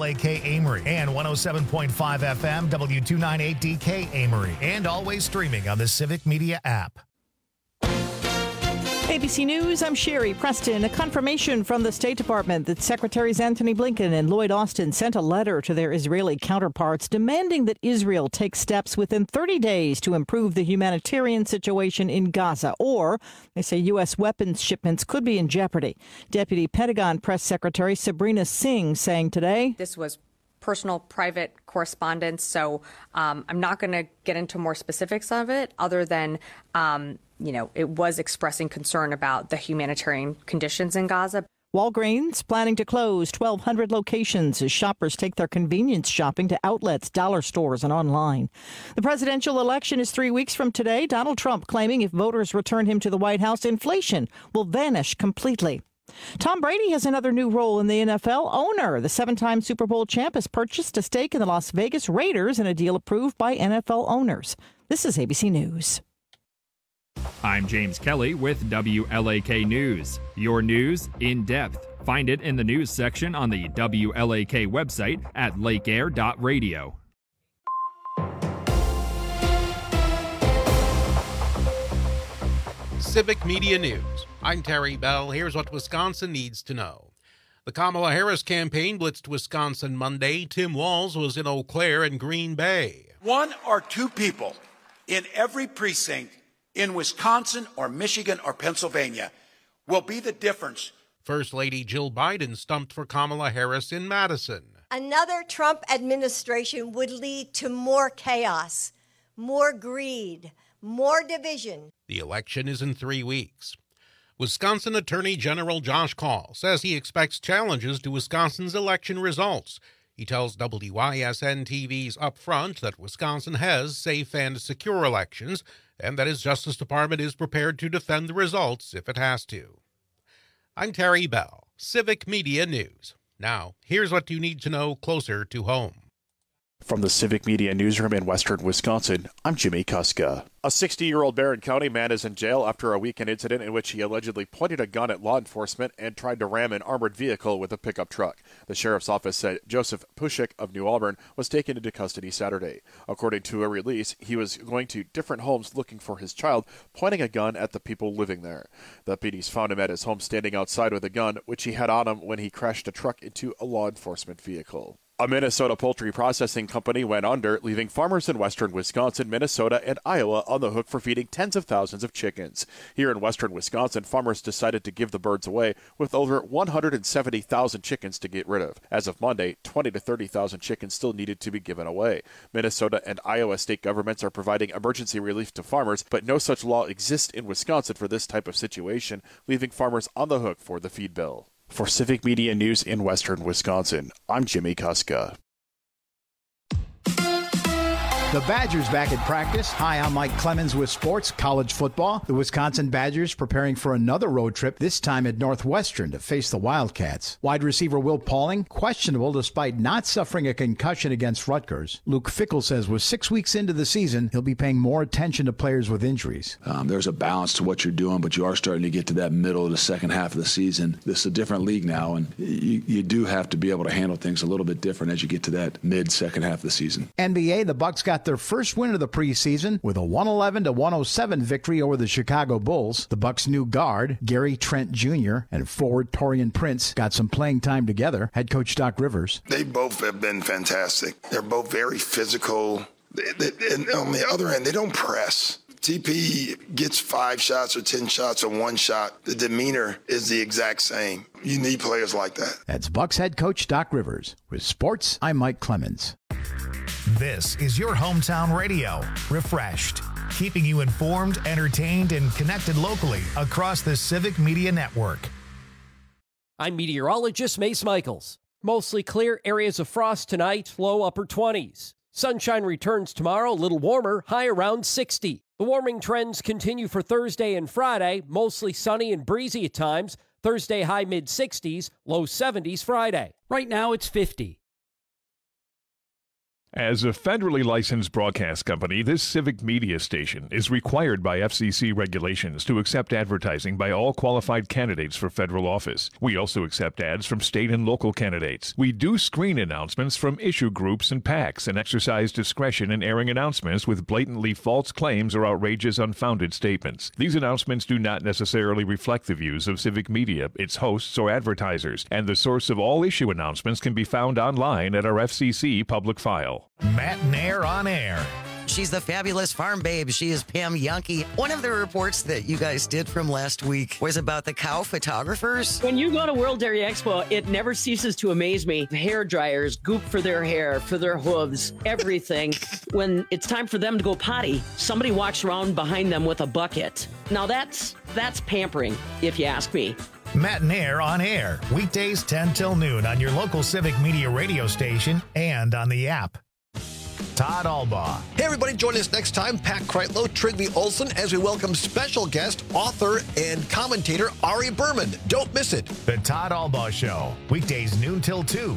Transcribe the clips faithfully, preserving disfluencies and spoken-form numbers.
L A K Amory and one oh seven point five F M W two ninety-eight D K Amory, and always streaming on the Civic Media app. A B C News, I'm Sherry Preston. A confirmation from the State Department that Secretaries Anthony Blinken and Lloyd Austin sent a letter to their Israeli counterparts demanding that Israel take steps within thirty days to improve the humanitarian situation in Gaza, or they say U S weapons shipments could be in jeopardy. Deputy Pentagon Press Secretary Sabrina Singh saying today, "This was personal, private correspondence, so um, I'm not going to get into more specifics of it other than um, you know, it was expressing concern about the humanitarian conditions in Gaza." Walgreens planning to close twelve hundred locations as shoppers take their convenience shopping to outlets, dollar stores, and online. The presidential election is three weeks from today. Donald Trump claiming if voters return him to the White House, inflation will vanish completely. Tom Brady has another new role in the N F L. Owner, the seven-time Super Bowl champ, has purchased a stake in the Las Vegas Raiders in a deal approved by N F L owners. This is A B C News. I'm James Kelly with W L A K News. Your news in depth. Find it in the news section on the W L A K website at lake air dot radio. Civic Media News. I'm Terry Bell. Here's what Wisconsin needs to know. The Kamala Harris campaign blitzed Wisconsin Monday. Tim Walz was in Eau Claire and Green Bay. One or two people in every precinct in Wisconsin or Michigan or Pennsylvania will be the difference. First Lady Jill Biden stumped for Kamala Harris in Madison. Another Trump administration would lead to more chaos, more greed, more division. The election is in three weeks. Wisconsin Attorney General Josh Kaul says he expects challenges to Wisconsin's election results. He tells W Y S N T V's Upfront that Wisconsin has safe and secure elections and that his Justice Department is prepared to defend the results if it has to. I'm Terry Bell, Civic Media News. Now, here's what you need to know closer to home. From the Civic Media Newsroom in western Wisconsin, I'm Jimmy Kuska. A sixty-year-old Barron County man is in jail after a weekend incident in which he allegedly pointed a gun at law enforcement and tried to ram an armored vehicle with a pickup truck. The sheriff's office said Joseph Pushik of New Albern was taken into custody Saturday. According to a release, he was going to different homes looking for his child, pointing a gun at the people living there. Deputies found him at his home standing outside with a gun, which he had on him when he crashed a truck into a law enforcement vehicle. A Minnesota poultry processing company went under, leaving farmers in western Wisconsin, Minnesota, and Iowa on the hook for feeding tens of thousands of chickens. Here in western Wisconsin, farmers decided to give the birds away, with over one hundred seventy thousand chickens to get rid of. As of Monday, twenty to thirty thousand chickens still needed to be given away. Minnesota and Iowa state governments are providing emergency relief to farmers, but no such law exists in Wisconsin for this type of situation, leaving farmers on the hook for the feed bill. For Civic Media News in western Wisconsin, I'm Jimmy Kuska. The Badgers back at practice. Hi, I'm Mike Clemens with sports, college football. The Wisconsin Badgers preparing for another road trip, this time at Northwestern to face the Wildcats. Wide receiver Will Pauling, questionable despite not suffering a concussion against Rutgers. Luke Fickell says with six weeks into the season, he'll be paying more attention to players with injuries. Um, there's a balance to what you're doing, but you are starting to get to that middle of the second half of the season. This is a different league now, and you, you do have to be able to handle things a little bit different as you get to that mid-second half of the season. N B A, the Bucks got their first win of the preseason with a one eleven to one oh seven victory over the Chicago Bulls. The Bucks' new guard, Gary Trent Junior, and forward Taurean Prince got some playing time together. Head coach Doc Rivers. They both have been fantastic. They're both very physical. They, they, and on the other end, they don't press. T P gets five shots or ten shots or one shot. The demeanor is the exact same. You need players like that. That's Bucks head coach Doc Rivers. With sports, I'm Mike Clemens. This is your hometown radio, refreshed, keeping you informed, entertained, and connected locally across the Civic Media Network. I'm meteorologist Mace Michaels. Mostly clear, areas of frost tonight, low upper twenties. Sunshine returns tomorrow, a little warmer, high around sixty. The warming trends continue for Thursday and Friday, mostly sunny and breezy at times. Thursday high mid sixties, low seventies Friday. Right now it's fifty. As a federally licensed broadcast company, this civic media station is required by F C C regulations to accept advertising by all qualified candidates for federal office. We also accept ads from state and local candidates. We do screen announcements from issue groups and PACs and exercise discretion in airing announcements with blatantly false claims or outrageous, unfounded statements. These announcements do not necessarily reflect the views of civic media, its hosts, or advertisers, and the source of all issue announcements can be found online at our F C C public file. Matt Nair on air. She's the fabulous farm babe. She is Pam Yankee. One of the reports that you guys did from last week was about the cow photographers. When you go to World Dairy Expo, it never ceases to amaze me. Hair dryers, goop for their hair, for their hooves, everything. When it's time for them to go potty, somebody walks around behind them with a bucket. Now that's that's pampering, if you ask me. Matt Nair on air, weekdays ten till noon on your local Civic Media radio station and on the app. Todd Albaugh. Hey, everybody, join us next time, Pat Kreitlow, Trigby Olson, as we welcome special guest, author, and commentator Ari Berman. Don't miss it. The Todd Albaugh Show, weekdays noon till two.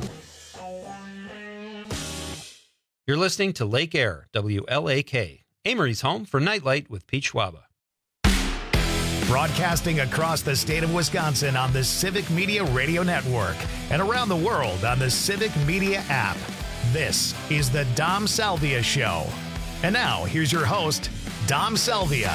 You're listening to Lake Air, W L A K, Amory's home for Nightlight with Pete Schwaba. Broadcasting across the state of Wisconsin on the Civic Media Radio Network and around the world on the Civic Media app. This is the Dom Salvia Show. And now, here's your host, Dom Salvia.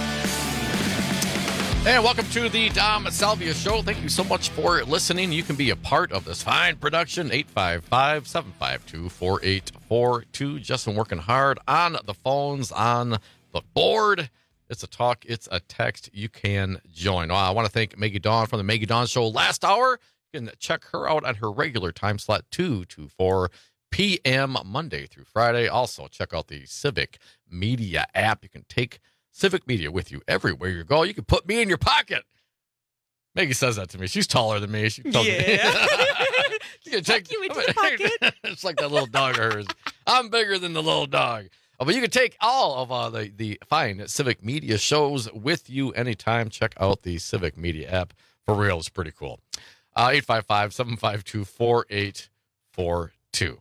And welcome to the Dom Salvia Show. Thank you so much for listening. You can be a part of this fine production, eight five five, seven five two, four eight four two. Justin working hard on the phones, on the board. It's a talk, it's a text. You can join. Oh, I want to thank Maggie Dawn from the Maggie Dawn Show last hour. You can check her out at her regular time slot, two to four p.m. Monday through Friday. Also, check out the Civic Media app. You can take Civic Media with you everywhere you go. You can put me in your pocket. Maggie says that to me. She's taller than me. She tells yeah. me. You can take you into your pocket. It's like that little dog of hers. I'm bigger than the little dog. Oh, but you can take all of uh, the, the fine Civic Media shows with you anytime. Check out the Civic Media app. For real, it's pretty cool. Uh, eight five five, seven five two, four eight four two.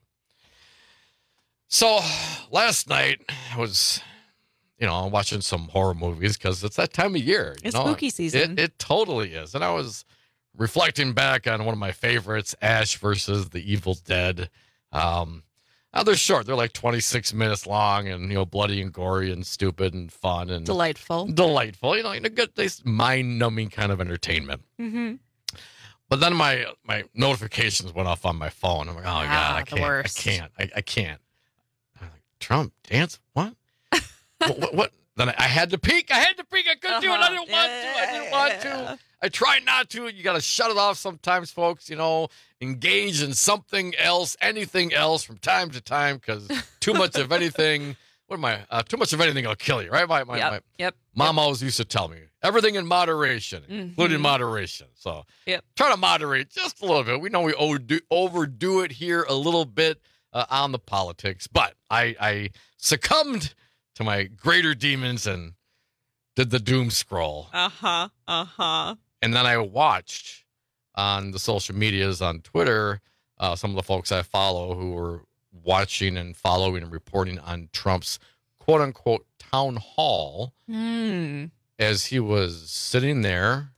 So last night I was, you know, watching some horror movies because it's that time of year. It's you know? spooky season. It, it totally is. And I was reflecting back on one of my favorites, Ash versus the Evil Dead. Um, now they're short. They're like twenty-six minutes long and, you know, bloody and gory and stupid and fun and delightful. Delightful. You know, in a good, mind-numbing kind of entertainment. Mm-hmm. But then my, my notifications went off on my phone. I'm like, oh, ah, God, I the can't. worst. I can't. I, I can't. I'm like, Trump dance? What? what, what? What? Then I, I had to peek. I had to peek. I couldn't uh-huh. do it. I didn't want yeah. to. I didn't want to. I try not to. You got to shut it off sometimes, folks. You know, engage in something else, anything else from time to time, because too much of anything. What am I? Uh, too much of anything will kill you, right? My, my, yep. my yep. mom yep. always used to tell me everything in moderation, mm-hmm. including moderation. So yep. try to moderate just a little bit. We know we overdo, overdo it here a little bit uh, on the politics, but I, I succumbed to my greater demons and did the doom scroll. Uh-huh. Uh-huh. And then I watched on the social medias, on Twitter, uh, some of the folks I follow who were watching and following and reporting on Trump's quote-unquote town hall mm. as he was sitting there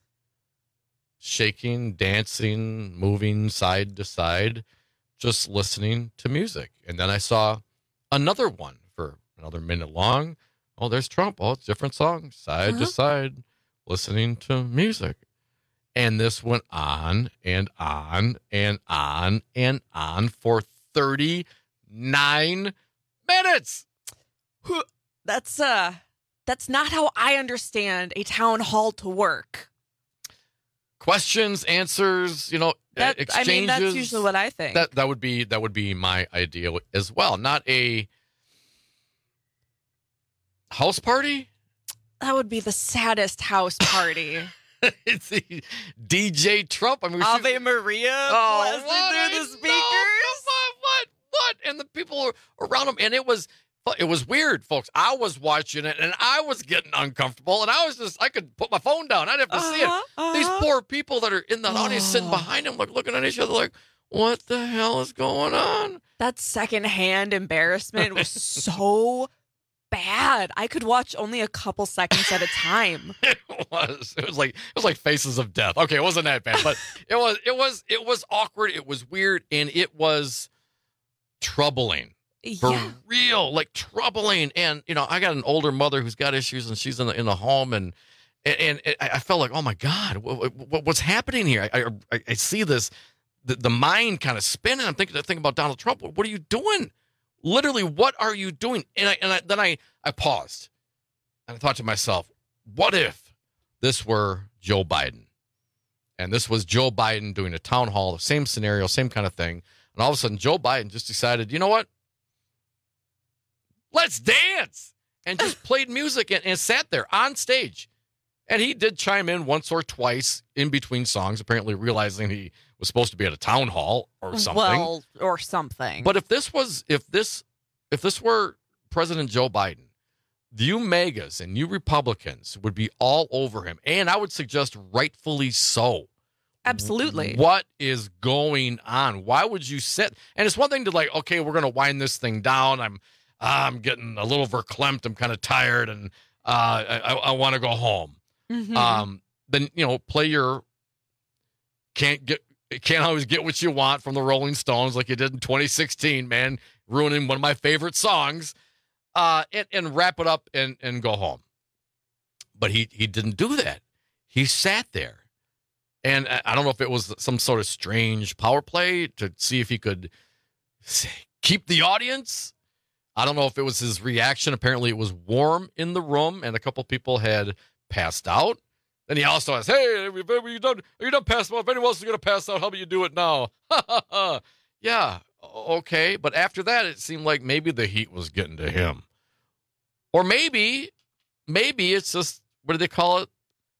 shaking, dancing, moving side to side, just listening to music. And then I saw another one for another minute long. Oh, there's Trump. Oh, it's different songs, side uh-huh. to side, listening to music. And this went on and on and on and on for thirty-nine minutes. That's uh that's not how I understand a town hall to work. Questions, answers, you know, that, exchanges. I mean, that's usually what I think. That that would be that would be my idea as well. Not a house party. That would be the saddest house party. It's the D J Trump. I mean, Ave Maria oh, blasting through the speakers. What? What? What? And the people around him, and it was it was weird, folks. I was watching it, and I was getting uncomfortable, and I was just I could put my phone down. I'd have to uh-huh, see it. Uh-huh. These poor people that are in the audience sitting behind him, like looking at each other, like, what the hell is going on? That secondhand embarrassment was so bad. I could watch only a couple seconds at a time. It was. It was like it was like Faces of Death. Okay, it wasn't that bad, but it was. It was. It was awkward. It was weird, and it was troubling. For Yeah. real, like troubling. And you know, I got an older mother who's got issues, and she's in the in the home, and and, and I felt like, oh my God, what, what, what's happening here? I I, I see this, the, the mind kind of spinning. I'm thinking, thinking about Donald Trump. What are you doing? Literally, what are you doing? And I and I, then I I paused, and I thought to myself, what if this were Joe Biden, and this was Joe Biden doing a town hall, same scenario, same kind of thing, and all of a sudden Joe Biden just decided, you know what? Let's dance, and just played music and, and sat there on stage. And he did chime in once or twice in between songs, apparently realizing he was supposed to be at a town hall or something. Well, or something. But if this was, if this, if this were President Joe Biden, you MAGAs and you Republicans would be all over him. And I would suggest rightfully so. Absolutely. What is going on? Why would you sit? And it's one thing to like, okay, we're going to wind this thing down. I'm, I'm getting a little verklempt. I'm kind of tired, and uh, I, I, I want to go home. Mm-hmm. Um, then you know, play your can't get can't always get what you want from the Rolling Stones, like you did in twenty sixteen. Man, ruining one of my favorite songs. Uh, and, and wrap it up and and go home. But he he didn't do that. He sat there, and I, I don't know if it was some sort of strange power play to see if he could keep the audience. I don't know if it was his reaction. Apparently, it was warm in the room, and a couple people had passed out. Then he also asked, "Hey, are you done? Are you done passing out? If anyone else is going to pass out, how about you do it now?" Yeah, okay. But after that, it seemed like maybe the heat was getting to him, or maybe, maybe it's just, what do they call it?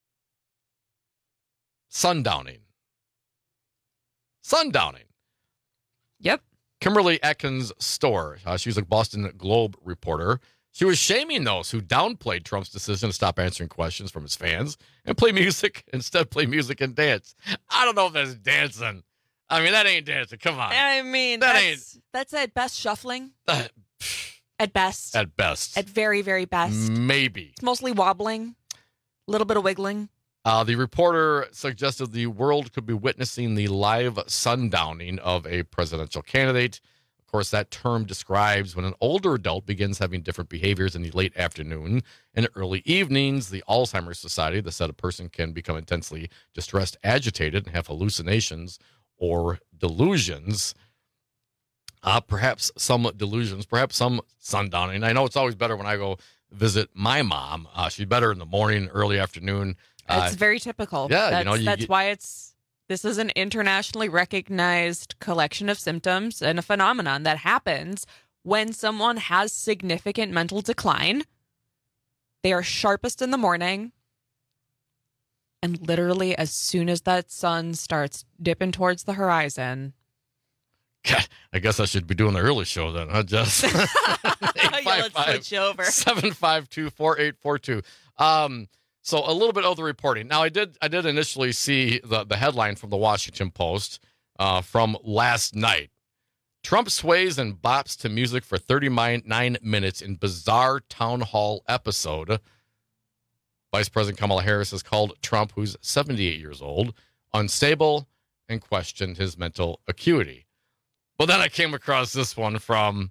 Sundowning. Sundowning. Yep. Kimberly Atkins Store. Uh, she was a Boston Globe reporter. She was shaming those who downplayed Trump's decision to stop answering questions from his fans and play music, instead play music and dance. I don't know if that's dancing. I mean, that ain't dancing. Come on. I mean, that that's, ain't. That's at best shuffling. Uh, at best. At best. At very, very best. Maybe. It's mostly wobbling, a little bit of wiggling. Uh, the reporter suggested the world could be witnessing the live sundowning of a presidential candidate. Of course, that term describes when an older adult begins having different behaviors in the late afternoon and early evenings. The Alzheimer's Society that said a person can become intensely distressed, agitated, and have hallucinations or delusions. Uh, perhaps some delusions, perhaps some sundowning. I know it's always better when I go visit my mom. Uh, she's better in the morning, early afternoon. It's Uh, very typical. yeah, that's, you know, you that's get- why it's this is an internationally recognized collection of symptoms and a phenomenon that happens when someone has significant mental decline. They are sharpest in the morning, and literally as soon as that sun starts dipping towards the horizon, I guess I should be doing the early show then, huh, Jess? yeah, let's switch over. seven five two, four eight four two. Um, so a little bit of the reporting. Now, I did I did initially see the, the headline from the Washington Post uh, from last night. Trump sways and bops to music for thirty-nine minutes in bizarre town hall episode. Vice President Kamala Harris has called Trump, who's seventy-eight years old, unstable and questioned his mental acuity. Well, then I came across this one from,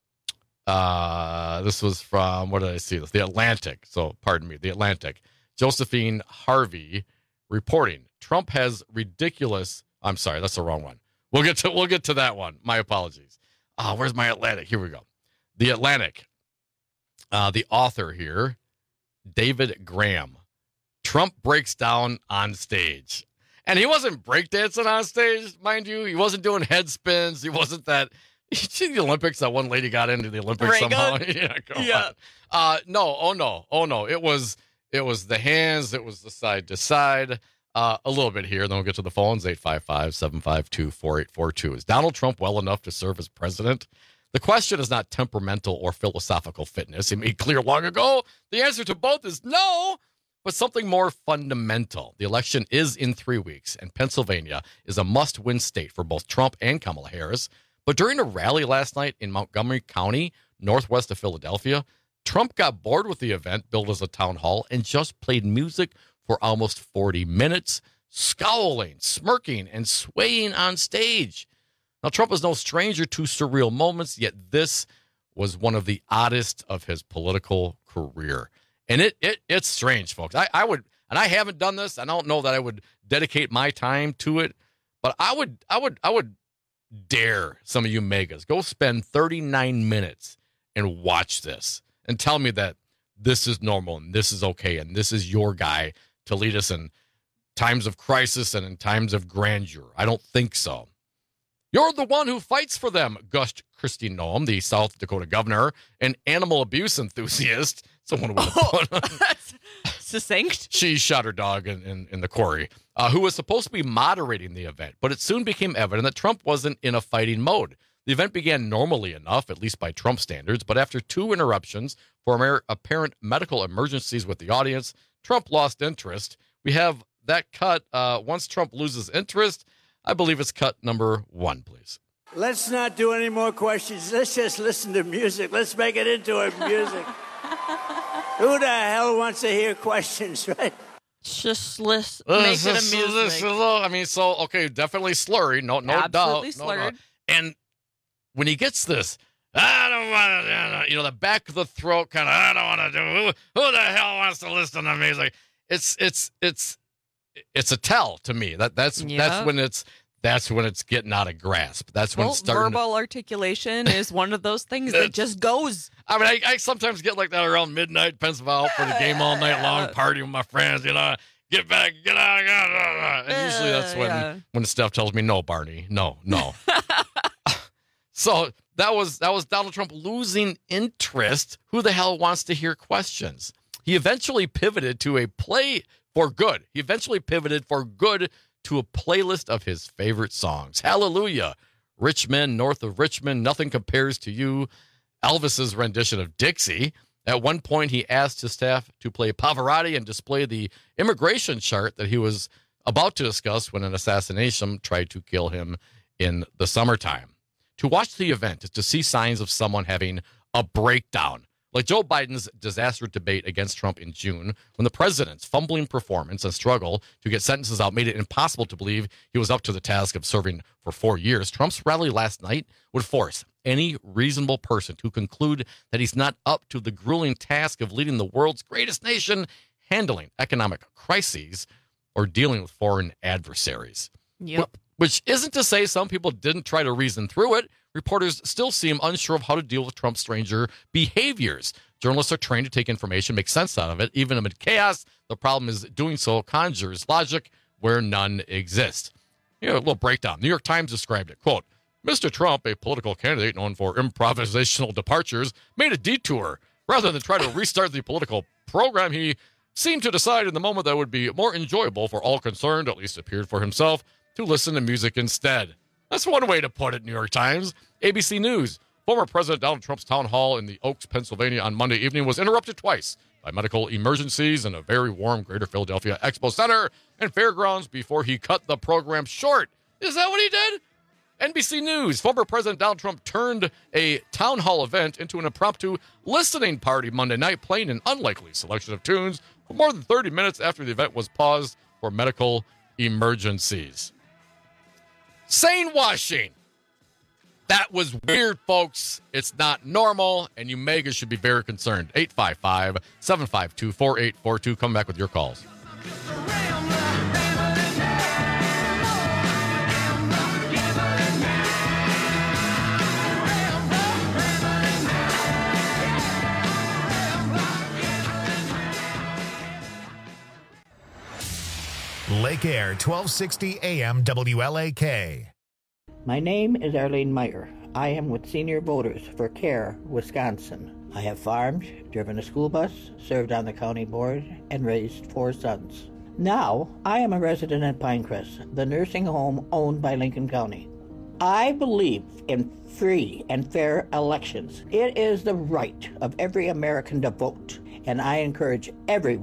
uh, this was from, what did I see this? The Atlantic. So, pardon me, The Atlantic. Josephine Harvey reporting, Trump has ridiculous, I'm sorry, that's the wrong one. We'll get to, we'll get to that one. My apologies. Ah, oh, where's my Atlantic? Here we go. The Atlantic. Uh, the author here, David Graham. Trump breaks down on stage. And he wasn't breakdancing on stage, mind you. He wasn't doing head spins. He wasn't that. You see the Olympics, that one lady got into the Olympics Reagan? somehow. yeah, go Yeah. on. Uh, no, oh no, oh no. It was it was the hands. It was the side to side. Uh, a little bit here. Then we'll get to the phones. eight five five, seven five two, four eight four two. Is Donald Trump well enough to serve as president? The question is not temperamental or philosophical fitness. He made clear long ago the answer to both is no. but something more fundamental. The election is in three weeks, and Pennsylvania is a must-win state for both Trump and Kamala Harris. But during a rally last night in Montgomery County, northwest of Philadelphia, Trump got bored with the event billed as a town hall and just played music for almost forty minutes, scowling, smirking, and swaying on stage. Now, Trump is no stranger to surreal moments, yet this was one of the oddest of his political career. And it it it's strange, folks. I, I would, and I haven't done this. I don't know that I would dedicate my time to it, but I would, I would, I would dare some of you megas go spend thirty-nine minutes and watch this and tell me that this is normal and this is okay and this is your guy to lead us in times of crisis and in times of grandeur. I don't think so. You're the one who fights for them, gushed Kristi Noem, the South Dakota governor, an animal abuse enthusiast. Someone would have put That's succinct. She shot her dog in, in, in the quarry, uh, who was supposed to be moderating the event, but it soon became evident that Trump wasn't in a fighting mode. The event began normally enough, at least by Trump standards, but after two interruptions for apparent medical emergencies with the audience, Trump lost interest. We have that cut. Uh, once Trump loses interest, I believe it's cut number one, please. Let's not do any more questions. Let's just listen to music. Let's make it into a music. Who the hell wants to hear questions, right? Just listen, make it a music. I mean, so, okay, definitely slurry. No, no Absolutely doubt. slurred. No, no. And when he gets this, I don't want to, you know, the back of the throat kind of, I don't want to do, who, who the hell wants to listen to music? It's, it's, it's, it's a tell to me. That that's Yeah. that's when it's that's when it's getting out of grasp. That's when Well, it's starting. verbal articulation is one of those things that just goes. I mean, I, I sometimes get like that around midnight, Pennsylvania, out for the game all night long, party with my friends, you know, get back, get out, get out. And usually that's when, yeah. when Steph tells me, no, Barney, no, no. So that was that was Donald Trump losing interest. Who the hell wants to hear questions? He eventually pivoted to a play for good. He eventually pivoted for good to a playlist of his favorite songs. Hallelujah. Richmond, North of Richmond, Nothing Compares to You. Elvis's rendition of Dixie. At one point, he asked his staff to play Pavarotti and display the immigration chart that he was about to discuss when an assassination tried to kill him in the summertime. To watch the event is to see signs of someone having a breakdown. Like Joe Biden's disastrous debate against Trump in June, when the president's fumbling performance and struggle to get sentences out made it impossible to believe he was up to the task of serving for four years, Trump's rally last night would force any reasonable person to conclude that he's not up to the grueling task of leading the world's greatest nation, handling economic crises, or dealing with foreign adversaries. Yep. Which isn't to say some people didn't try to reason through it. Reporters still seem unsure of how to deal with Trump's stranger behaviors. Journalists are trained to take information, make sense out of it, even amid chaos. The problem is doing so conjures logic where none exists. You know, a little breakdown. New York Times described it, quote, Mister Trump, a political candidate known for improvisational departures, made a detour. Rather than try to restart the political program, he seemed to decide in the moment that it would be more enjoyable for all concerned, at least appeared for himself, to listen to music instead. That's one way to put it, New York Times. A B C News. Former President Donald Trump's town hall in the Oaks, Pennsylvania on Monday evening was interrupted twice by medical emergencies in a very warm Greater Philadelphia Expo Center and Fairgrounds before he cut the program short. Is that what he did? N B C News. Former President Donald Trump turned a town hall event into an impromptu listening party Monday night, playing an unlikely selection of tunes for more than thirty minutes after the event was paused for medical emergencies. Sane washing. That was weird, folks. It's not normal, and you megas should be very concerned. eight five five, seven five two, four eight four two. Come back with your calls. Lake Air, twelve sixty A M W L A K. My name is Arlene Meyer. I am with Senior Voters for CARE, Wisconsin. I have farmed, driven a school bus, served on the county board, and raised four sons. Now, I am a resident at Pinecrest, the nursing home owned by Lincoln County. I believe in free and fair elections. It is the right of every American to vote, and I encourage everyone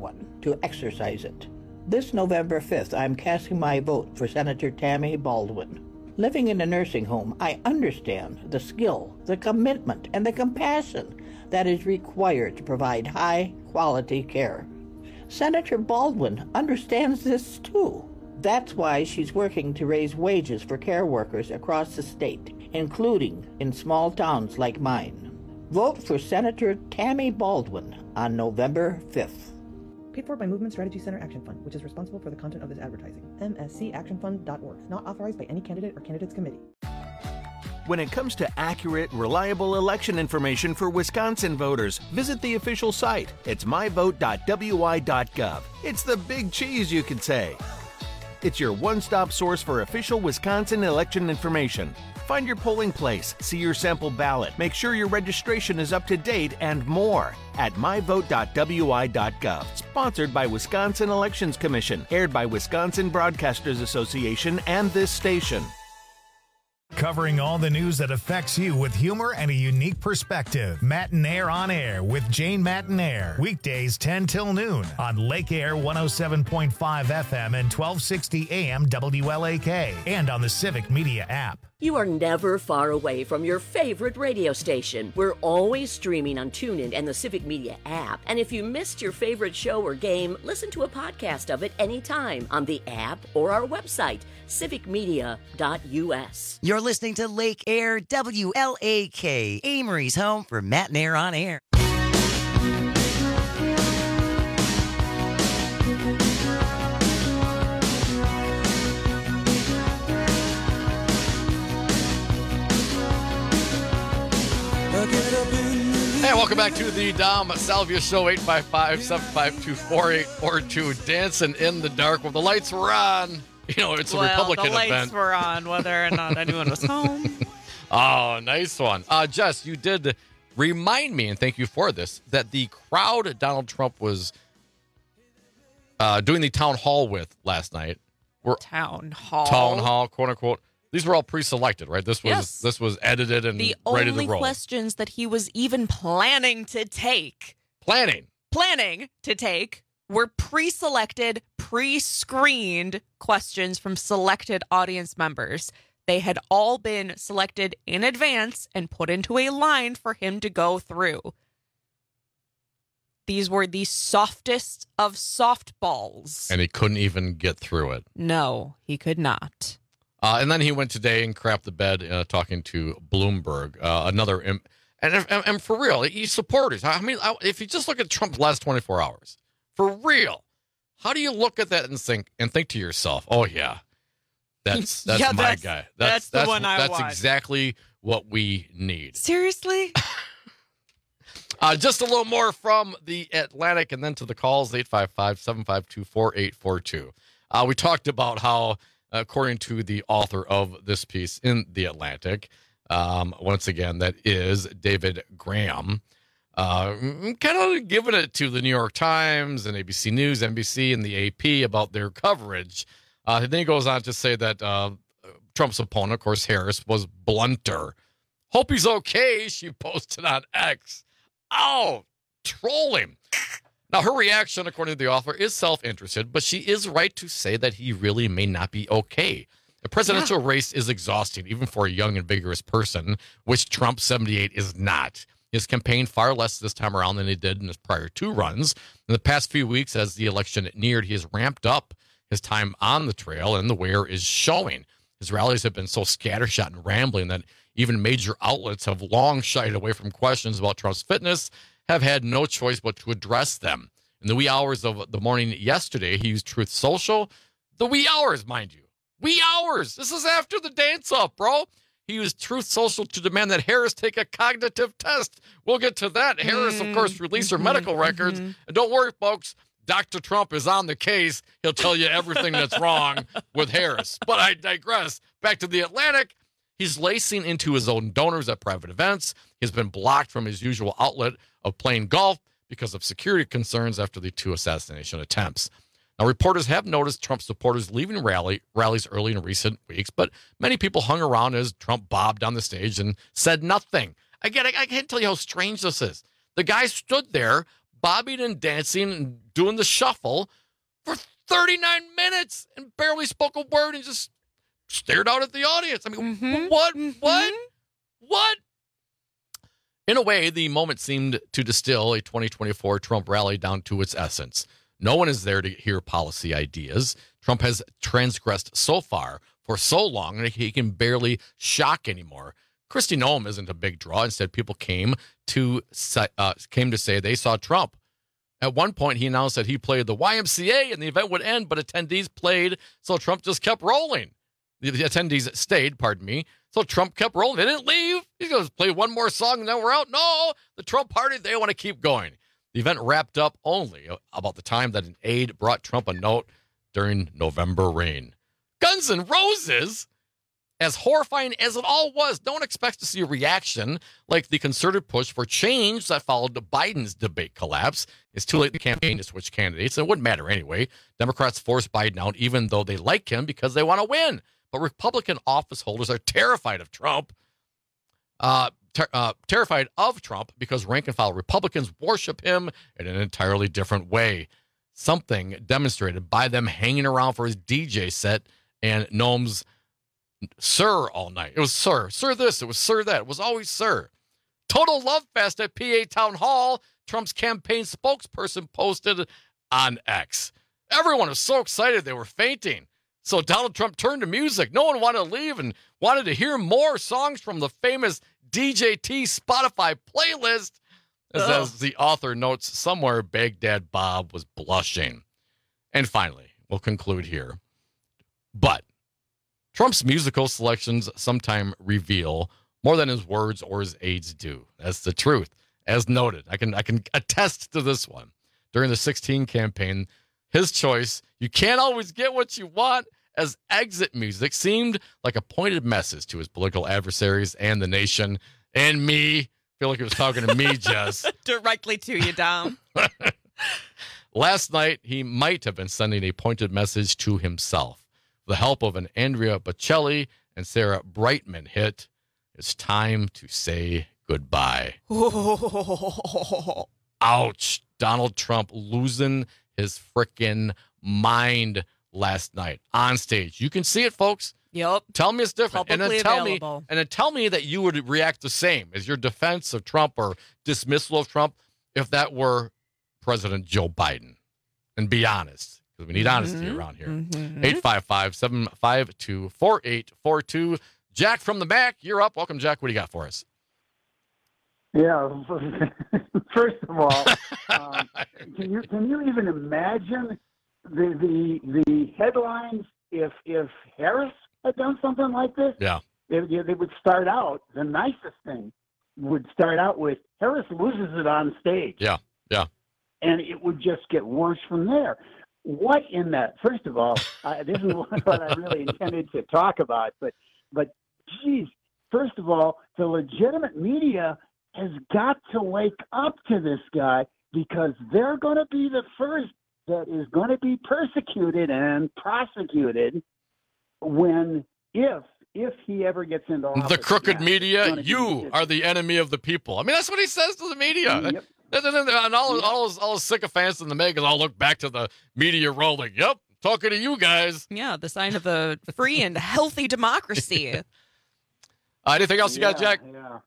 to exercise it. This November fifth, I'm casting my vote for Senator Tammy Baldwin. Living in a nursing home, I understand the skill, the commitment, and the compassion that is required to provide high-quality care. Senator Baldwin understands this too. That's why she's working to raise wages for care workers across the state, including in small towns like mine. Vote for Senator Tammy Baldwin on November fifth. Paid for by Movement Strategy Center Action Fund, which is responsible for the content of this advertising. M S C action fund dot org. Not authorized by any candidate or candidates committee. When it comes to accurate, reliable election information for Wisconsin voters, visit the official site. It's my vote dot w i dot gov. It's the big cheese, you could say. It's your one-stop source for official Wisconsin election information. Find your polling place, see your sample ballot, make sure your registration is up to date, and more at my vote dot w i dot gov. Sponsored by Wisconsin Elections Commission, aired by Wisconsin Broadcasters Association and this station. Covering all the news that affects you with humor and a unique perspective. Matinaire on Air with Jane Matinaire. Weekdays ten till noon on Lake Air one oh seven point five F M and twelve sixty A M W L A K and on the Civic Media app. You are never far away from your favorite radio station. We're always streaming on TuneIn and the Civic Media app. And if you missed your favorite show or game, listen to a podcast of it anytime on the app or our website, civic media dot u s. You're listening to Lake Air W L A K, Amory's home for Matinaire on Air. Hey, welcome back to the Dom Salvia Show, eight five five, seven five two, four eight four two. Dancing in the dark. Well, the lights were on. You know, it's a well, Republican the lights event. were on, whether or not anyone was home. Oh, nice one. Uh, Jess, you did remind me, and thank you for this, that the crowd Donald Trump was uh, doing the town hall with last night were town hall, town hall, quote unquote. These were all pre-selected, right? This was yes. this was edited and the ready only to roll. questions that he was even planning to take, planning, planning to take, were pre-selected, pre-screened questions from selected audience members. They had all been selected in advance and put into a line for him to go through. These were the softest of softballs. And he couldn't even get through it. No, he could not. Uh, and then he went today and crapped the bed uh, talking to Bloomberg, uh, another. Imp- and, and, and for real, he's supporters. I mean, if you just look at Trump's last twenty-four hours, for real, how do you look at that and think and think to yourself, oh, yeah, that's that's yeah, my that's, guy. That's, that's the that's, one I That's want. exactly what we need. Seriously? uh, just a little more from the Atlantic and then to the calls, eight five five, seven five two, four eight four two. Uh, we talked about how, according to the author of this piece in The Atlantic, um, once again, that is David Graham, uh, kind of giving it to the New York Times and A B C News, N B C, and the A P about their coverage. Uh, and then he goes on to say that uh, Trump's opponent, of course, Harris, was blunter. Hope he's okay, she posted on X. Oh, troll him. Now, her reaction, according to the author, is self-interested, but she is right to say that he really may not be okay. The presidential yeah. race is exhausting, even for a young and vigorous person, which Trump, seventy-eight, is not. His campaign far less this time around than he did in his prior two runs. In the past few weeks, as the election neared, he has ramped up his time on the trail, and the wear is showing. His rallies have been so scattershot and rambling that even major outlets have long shied away from questions about Trump's fitness, have had no choice but to address them. In the wee hours of the morning yesterday, he used Truth Social. The wee hours, mind you. Wee hours. This is after the dance-up, bro. He used Truth Social to demand that Harris take a cognitive test. We'll get to that. Mm-hmm. Harris, of course, released her mm-hmm. medical records. Mm-hmm. And don't worry, folks. Doctor Trump is on the case. He'll tell you everything that's wrong with Harris. But I digress. Back to The Atlantic. He's lacing into his own donors at private events. He's been blocked from his usual outlet of playing golf because of security concerns after the two assassination attempts. Now, reporters have noticed Trump supporters leaving rally, rallies early in recent weeks, but many people hung around as Trump bobbed on the stage and said nothing. Again, I, I can't tell you how strange this is. The guy stood there bobbing and dancing and doing the shuffle for thirty-nine minutes and barely spoke a word and just stared out at the audience. I mean, mm-hmm. what? Mm-hmm. What? What? In a way, the moment seemed to distill a twenty twenty-four Trump rally down to its essence. No one is there to hear policy ideas. Trump has transgressed so far for so long that he can barely shock anymore. Kristi Noem isn't a big draw. Instead, people came to uh, came to say they saw Trump. At one point, he announced that he played the Y M C A and the event would end, but attendees played, so Trump just kept rolling. The, the attendees stayed, pardon me, so Trump kept rolling. They didn't leave. He's going to play one more song and then we're out. No, the Trump party, they want to keep going. The event wrapped up only about the time that an aide brought Trump a note during November rain. Guns N' Roses? As horrifying as it all was, no one expects to see a reaction like the concerted push for change that followed Biden's debate collapse. It's too late to campaign to switch candidates, and it wouldn't matter anyway. Democrats forced Biden out even though they like him because they want to win. But Republican office holders are terrified of Trump, uh, ter- uh, terrified of Trump because rank and file Republicans worship him in an entirely different way. Something demonstrated by them hanging around for his D J set and Noem's Sir all night. It was Sir. Sir this. It was Sir that. It was always Sir. Total love fest at P A Town Hall, Trump's campaign spokesperson posted on X. Everyone was so excited they were fainting. So Donald Trump turned to music. No one wanted to leave and wanted to hear more songs from the famous D J T Spotify playlist. As, as the author notes, somewhere Baghdad Bob was blushing. And finally, we'll conclude here. But Trump's musical selections sometimes reveal more than his words or his aides do. That's the truth. As noted, I can I can attest to this one. During the sixteen campaign, his choice, you can't always get what you want, as exit music seemed like a pointed message to his political adversaries and the nation and me. I feel like he was talking to me, Jess. Directly to you, Dom. Last night, he might have been sending a pointed message to himself. With the help of an Andrea Bocelli and Sarah Brightman hit, it's time to say goodbye. Ouch. Donald Trump losing his frickin' mind last night on stage. You can see it, folks. Yep. Tell me it's different. Publicly and then tell available. me and then tell me that you would react the same as your defense of Trump or dismissal of Trump if that were President Joe Biden. And be honest, because we need honesty mm-hmm. around here. Mm-hmm. eight five five, seven five two, four eight four two. Jack from the back, you're up. Welcome, Jack. What do you got for us? Yeah. First of all, um, can you can you even imagine the the the headlines if if Harris had done something like this? Yeah. They, they would start out, the nicest thing would start out with Harris loses it on stage. Yeah. Yeah. And it would just get worse from there. What in that? First of all, I, this is what I really intended to talk about, but but geez, first of all, the legitimate media has got to wake up to this guy because they're going to be the first that is going to be persecuted and prosecuted when, if, if he ever gets into office. The crooked again, media, you are the enemy of the people. I mean, that's what he says to the media. Yep. And all, all, his, all his sycophants and the megas all look back to the media rolling. Yep, talking to you guys. Yeah, the sign of a free and healthy democracy. uh, anything else you yeah, got, Jack? Yeah.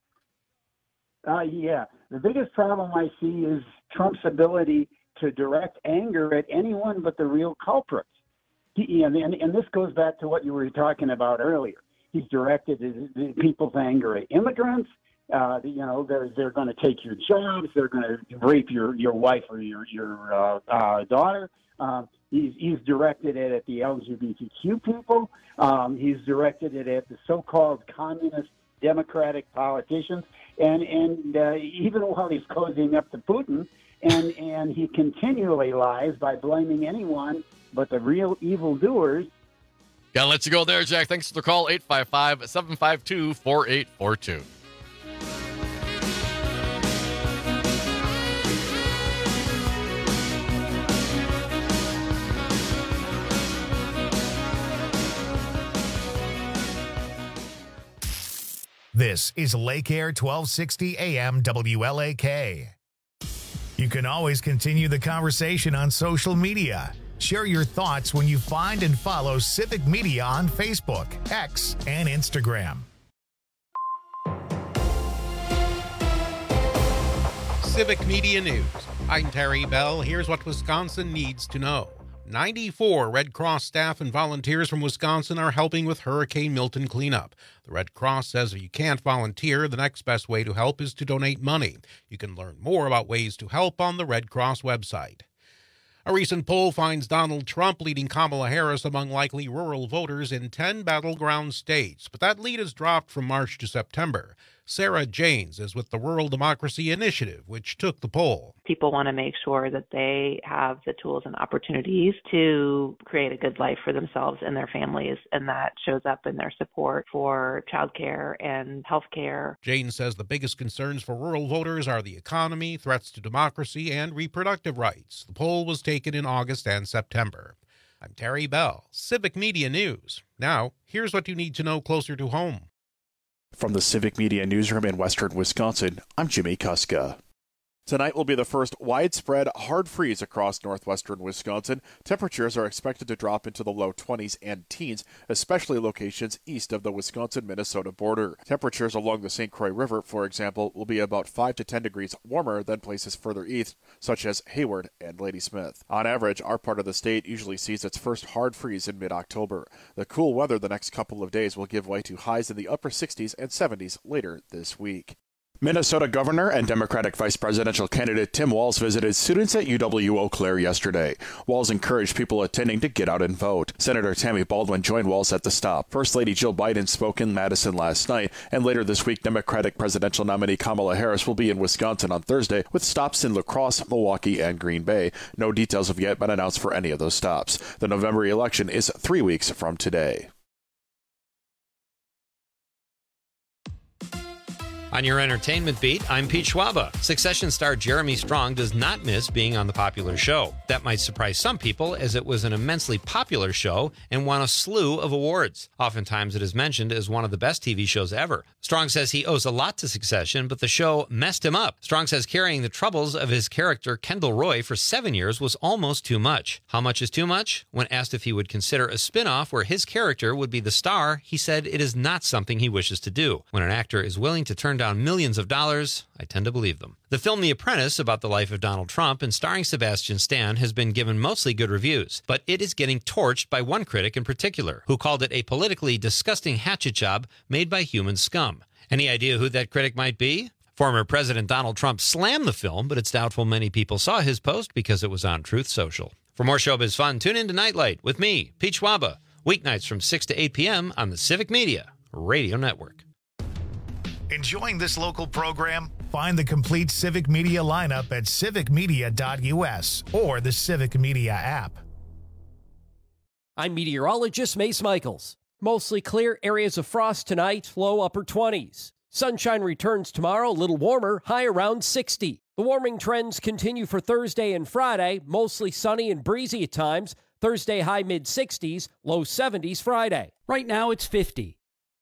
Uh, yeah. The biggest problem I see is Trump's ability to direct anger at anyone but the real culprits. He, and, and, and this goes back to what you were talking about earlier. He's directed his, his people's anger at immigrants. Uh, you know, they're they're going to take your jobs. They're going to rape your, your wife or your your uh, uh, daughter. Um, he's he's directed it at the L G B T Q people. Um, he's directed it at the so-called communist Democratic politicians. And and uh, even while he's cozying up to Putin, and and he continually lies by blaming anyone but the real evildoers. Gotta let you go there, Jack. Thanks for the call. eight five five, seven five two, four eight four two. This is Lake Air twelve sixty A M W L A K. You can always continue the conversation on social media. Share your thoughts when you find and follow Civic Media on Facebook, X, and Instagram. Civic Media News. I'm Terry Bell. Here's what Wisconsin needs to know. ninety-four Red Cross staff and volunteers from Wisconsin are helping with Hurricane Milton cleanup. The Red Cross says if you can't volunteer, the next best way to help is to donate money. You can learn more about ways to help on the Red Cross website. A recent poll finds Donald Trump leading Kamala Harris among likely rural voters in ten battleground states, but that lead has dropped from March to September. Sarah Janes is with the Rural Democracy Initiative, which took the poll. People want to make sure that they have the tools and opportunities to create a good life for themselves and their families, and that shows up in their support for childcare and health care. Janes says the biggest concerns for rural voters are the economy, threats to democracy, and reproductive rights. The poll was taken in August and September. I'm Terry Bell, Civic Media News. Now, here's what you need to know closer to home. From the Civic Media Newsroom in Western Wisconsin, I'm Jimmy Kuska. Tonight will be the first widespread hard freeze across northwestern Wisconsin. Temperatures are expected to drop into the low twenties and teens, especially locations east of the Wisconsin-Minnesota border. Temperatures along the Saint Croix River, for example, will be about five to ten degrees warmer than places further east, such as Hayward and Ladysmith. On average, our part of the state usually sees its first hard freeze in mid-October. The cool weather the next couple of days will give way to highs in the upper sixties and seventies later this week. Minnesota Governor and Democratic Vice Presidential candidate Tim Walz visited students at U W Eau Claire yesterday. Walz encouraged people attending to get out and vote. Senator Tammy Baldwin joined Walz at the stop. First Lady Jill Biden spoke in Madison last night, and later this week, Democratic presidential nominee Kamala Harris will be in Wisconsin on Thursday with stops in La Crosse, Milwaukee, and Green Bay. No details have yet been announced for any of those stops. The November election is three weeks from today. On your entertainment beat, I'm Pete Schwaba. Succession star Jeremy Strong does not miss being on the popular show. That might surprise some people, as it was an immensely popular show and won a slew of awards. Oftentimes it is mentioned as one of the best T V shows ever. Strong says he owes a lot to Succession, but the show messed him up. Strong says carrying the troubles of his character Kendall Roy for seven years was almost too much. How much is too much? When asked if he would consider a spin-off where his character would be the star, he said it is not something he wishes to do. When an actor is willing to turn down millions of dollars, I tend to believe them. The film The Apprentice, about the life of Donald Trump and starring Sebastian Stan, has been given mostly good reviews, but it is getting torched by one critic in particular, who called it a politically disgusting hatchet job made by human scum. Any idea who that critic might be? Former President Donald Trump slammed the film, but it's doubtful many people saw his post because it was on Truth Social. For more showbiz fun, tune in to Nightlight with me, Pete Schwaba, weeknights from six to eight p.m. on the Civic Media Radio Network. Enjoying this local program? Find the complete Civic Media lineup at civic media dot u s or the Civic Media app. I'm meteorologist Mace Michaels. Mostly clear, areas of frost tonight, low upper twenties. Sunshine returns tomorrow, a little warmer, high around sixty. The warming trends continue for Thursday and Friday, mostly sunny and breezy at times. Thursday high mid sixties, low seventies Friday. Right now it's fifty.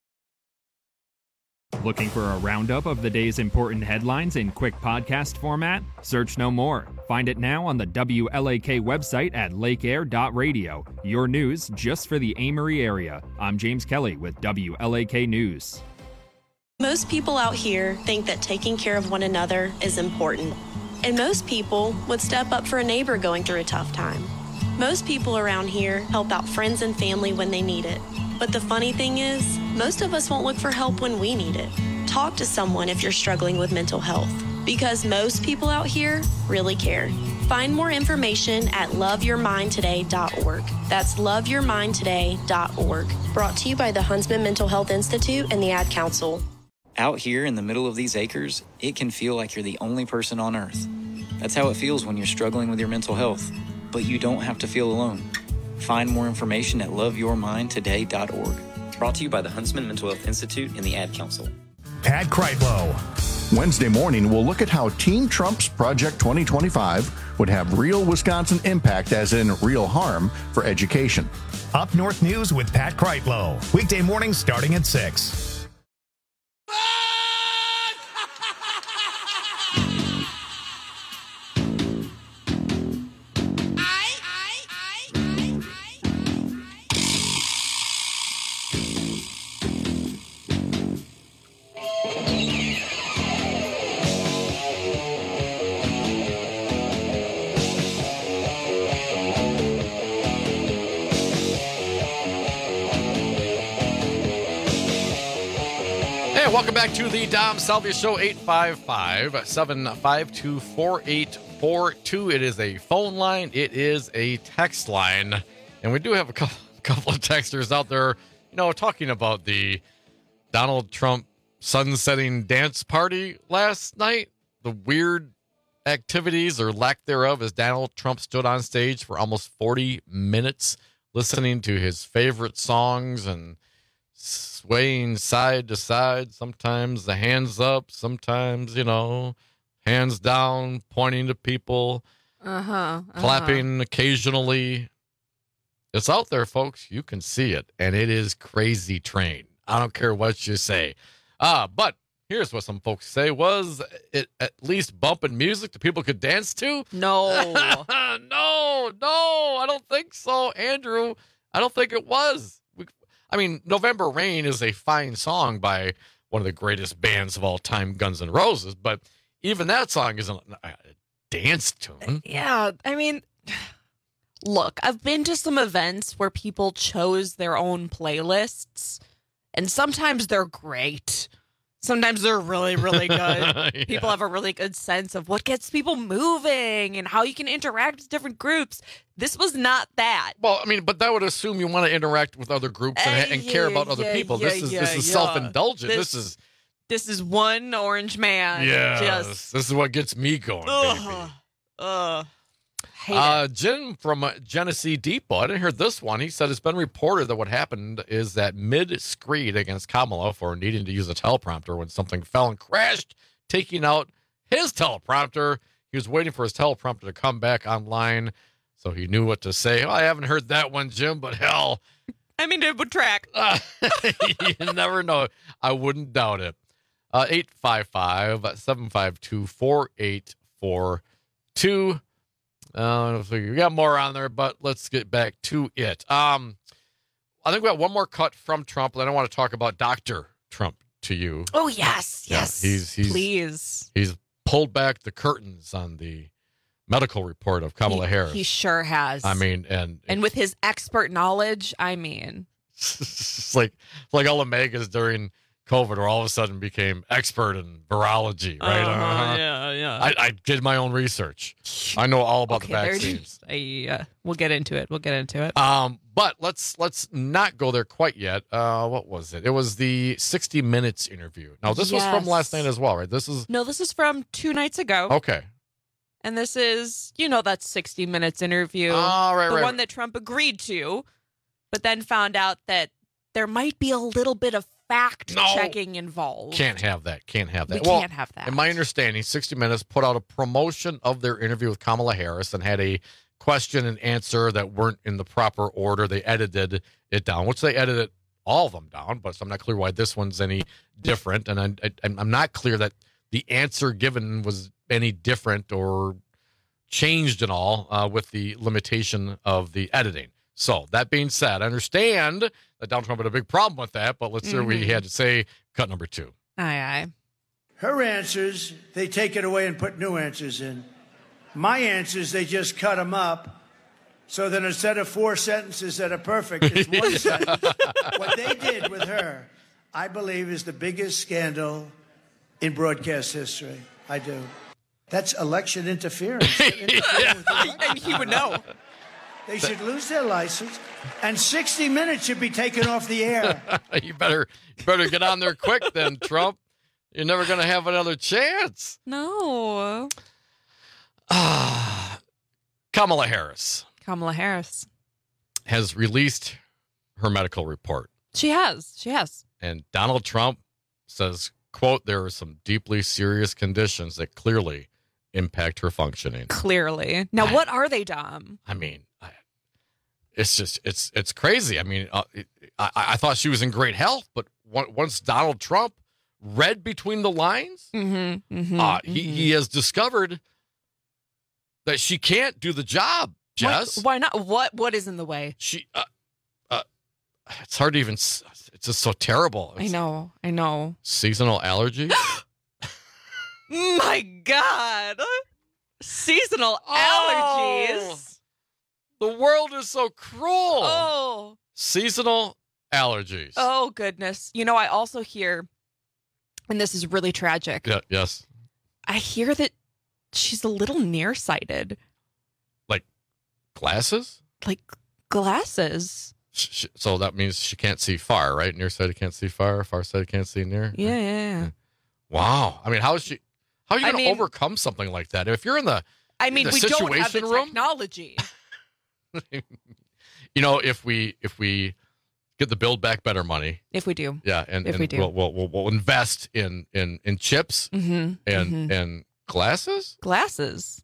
Looking for a roundup of the day's important headlines in quick podcast format? Search no more. Find it now on the W L A K website at lake air dot radio. Your news just for the Amory area. I'm James Kelly with W L A K News. Most people out here think that taking care of one another is important. And most people would step up for a neighbor going through a tough time. Most people around here help out friends and family when they need it. But the funny thing is, most of us won't look for help when we need it. Talk to someone if you're struggling with mental health, because most people out here really care. Find more information at love your mind today dot org. That's love your mind today dot org. Brought to you by the Huntsman Mental Health Institute and the Ad Council. Out here in the middle of these acres, it can feel like you're the only person on Earth. That's how it feels when you're struggling with your mental health. But you don't have to feel alone. Find more information at love your mind today dot org. Brought to you by the Huntsman Mental Health Institute and the Ad Council. Pat Kreitlow. Wednesday morning, we'll look at how Team Trump's Project twenty twenty-five would have real Wisconsin impact, as in real harm, for education. Up North News with Pat Kreitlow. Weekday mornings starting at six. Hey, welcome back to the Dom Salvia Show, eight five five, seven five two, four eight four two. It is a phone line. It is a text line. And we do have a couple, couple of texters out there, you know, talking about the Donald Trump sunsetting dance party last night. The weird activities or lack thereof as Donald Trump stood on stage for almost forty minutes listening to his favorite songs and swaying side to side, sometimes the hands up, sometimes, you know, hands down, pointing to people, uh-huh, uh-huh. clapping occasionally. It's out there, folks. You can see it, and it is crazy train. I don't care what you say. Uh, but here's what some folks say. Was it at least bumping music that people could dance to? No. no, no, I don't think so, Andrew. I don't think it was. I mean, November Rain is a fine song by one of the greatest bands of all time, Guns N' Roses, but even that song isn't a dance tune. Yeah, I mean, look, I've been to some events where people chose their own playlists, and sometimes they're great. Sometimes they're really, really good. yeah. People have a really good sense of what gets people moving and how you can interact with different groups. This was not that. Well, I mean, but that would assume you want to interact with other groups and, uh, and care about other yeah, people. Yeah, this is yeah, this is yeah. self-indulgent. This, this is this is one orange man. Yes, Just, this is what gets me going, ugh, baby. Ugh. Uh, Jim from uh, Genesee Depot. I didn't hear this one. He said it's been reported that what happened is that mid-screed against Kamala for needing to use a teleprompter when something fell and crashed, taking out his teleprompter. He was waiting for his teleprompter to come back online, so he knew what to say. Oh, I haven't heard that one, Jim, but hell. I mean, it would track. Uh, you never know. I wouldn't doubt it. Uh, eight five five, seven five two, four eight four two. Uh, we got more on there, but let's get back to it. Um, I think we got one more cut from Trump. Then I want to talk about Doctor Trump to you. Oh, yes, yes. Yeah, he's, he's, Please. He's pulled back the curtains on the medical report of Kamala he, Harris. He sure has. I mean, and and with his expert knowledge, I mean, it's like like all the megas during COVID, or all of a sudden became expert in virology, right? Uh-huh, uh-huh. Yeah, yeah. I, I did my own research. I know all about okay, the vaccines. I, uh, we'll get into it. We'll get into it. Um, but let's let's not go there quite yet. Uh, what was it? It was the sixty minutes interview. Now this yes. was from last night as well, right? This is no, this is from two nights ago. Okay. And this is, you know, that sixty minutes interview, oh, right, the right. one that Trump agreed to, but then found out that there might be a little bit of fact no. checking involved. Can't have that. Can't have that. We well, can't have that. In my understanding, sixty minutes put out a promotion of their interview with Kamala Harris and had a question and answer that weren't in the proper order. They edited it down, which they edited all of them down, but I'm not clear why this one's any different. And I, I, I'm not clear that the answer given was any different or changed at all uh, with the limitation of the editing. So that being said, I understand that Donald Trump had a big problem with that, but let's mm-hmm. hear what he had to say. Cut number two. Aye, aye. Her answers, they take it away and put new answers in. My answers, they just cut them up. So that instead of four sentences that are perfect, it's one sentence. What they did with her, I believe, is the biggest scandal in broadcast history. I do. That's election interference. And he would know. They should lose their license, and sixty minutes should be taken off the air. you better you better get on there quick then, Trump. You're never going to have another chance. No. Ah, Kamala Harris. Kamala Harris has released her medical report. She has. She has. And Donald Trump says, quote, there are some deeply serious conditions that clearly impact her functioning. Clearly. Now, I, what are they, Dom? I mean, I, it's just, it's it's crazy. I mean, uh, it, I, I thought she was in great health, but once Donald Trump read between the lines, mm-hmm, mm-hmm, uh, mm-hmm. he, he has discovered that she can't do the job, Jess. Why, why not? What What is in the way? She, uh, uh, it's hard to even, it's just so terrible. It's I know, I know. Seasonal allergies? My God. Seasonal oh, allergies. The world is so cruel. Oh. Seasonal allergies. Oh, goodness. You know, I also hear and this is really tragic. Yeah, yes. I hear that she's a little nearsighted. Like glasses? Like glasses. Sh- so that means she can't see far, right? Nearsighted can't see far, farsighted can't see near. Yeah, yeah, yeah. Wow. I mean, how is she? How are you I going to mean- overcome something like that? If you're in the, I mean, the we don't have the situation room, technology. you know, if we if we get the Build Back Better money, If we do. yeah, and, If and we do. We'll, we'll we'll we'll invest in in in chips Mm-hmm. and Mhm. and glasses. Glasses.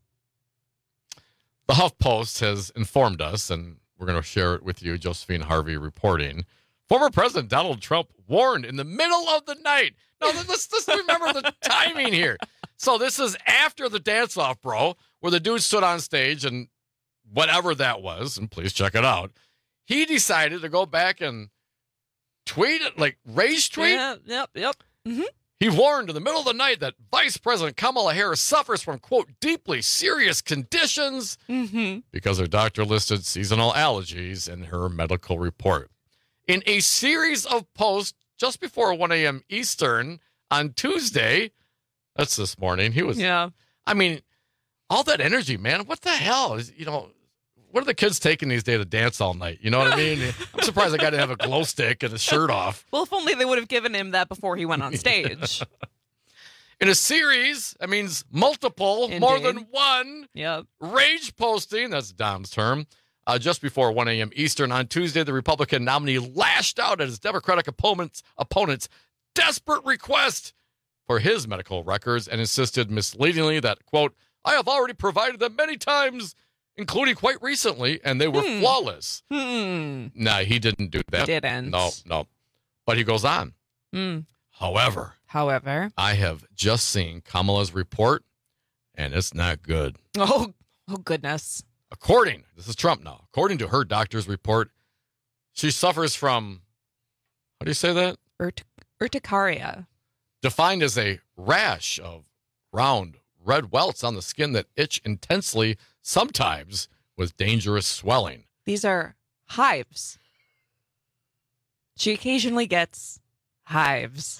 The HuffPost has informed us, and we're going to share it with you. Josephine Harvey reporting. Former President Donald Trump warned in the middle of the night. No, let's, let's remember the timing here. So this is after the dance-off, bro, where the dude stood on stage and whatever that was, and please check it out, he decided to go back and tweet it, like rage tweet. Yeah, yep, yep. Mm-hmm. He warned in the middle of the night that Vice President Kamala Harris suffers from, quote, deeply serious conditions Mm-hmm. because her doctor listed seasonal allergies in her medical report. In a series of posts just before one a.m. Eastern on Tuesday, that's this morning, he was, Yeah. I mean, all that energy, man, what the hell? Is, you know, what are the kids taking these days to dance all night? You know what I mean? I'm surprised I got to have a glow stick and a shirt off. Well, if only they would have given him that before he went on stage. In a series, that means multiple, more Indeed. than one Yep. rage posting, that's Dom's term, uh, just before one a.m. Eastern on Tuesday, the Republican nominee lashed out at his Democratic opponent's, opponent's desperate request for his medical records and insisted misleadingly that, quote, I have already provided them many times, including quite recently, and they were Hmm. flawless. Hmm. No, he didn't do that. Didn't. No, no. But he goes on. Hmm. However, However. I have just seen Kamala's report, and it's not good. Oh, oh goodness. According, this is Trump now, according to her doctor's report, she suffers from, how do you say that? Urt- urticaria. Defined as a rash of round red welts on the skin that itch intensely, sometimes with dangerous swelling. These are hives. She occasionally gets hives.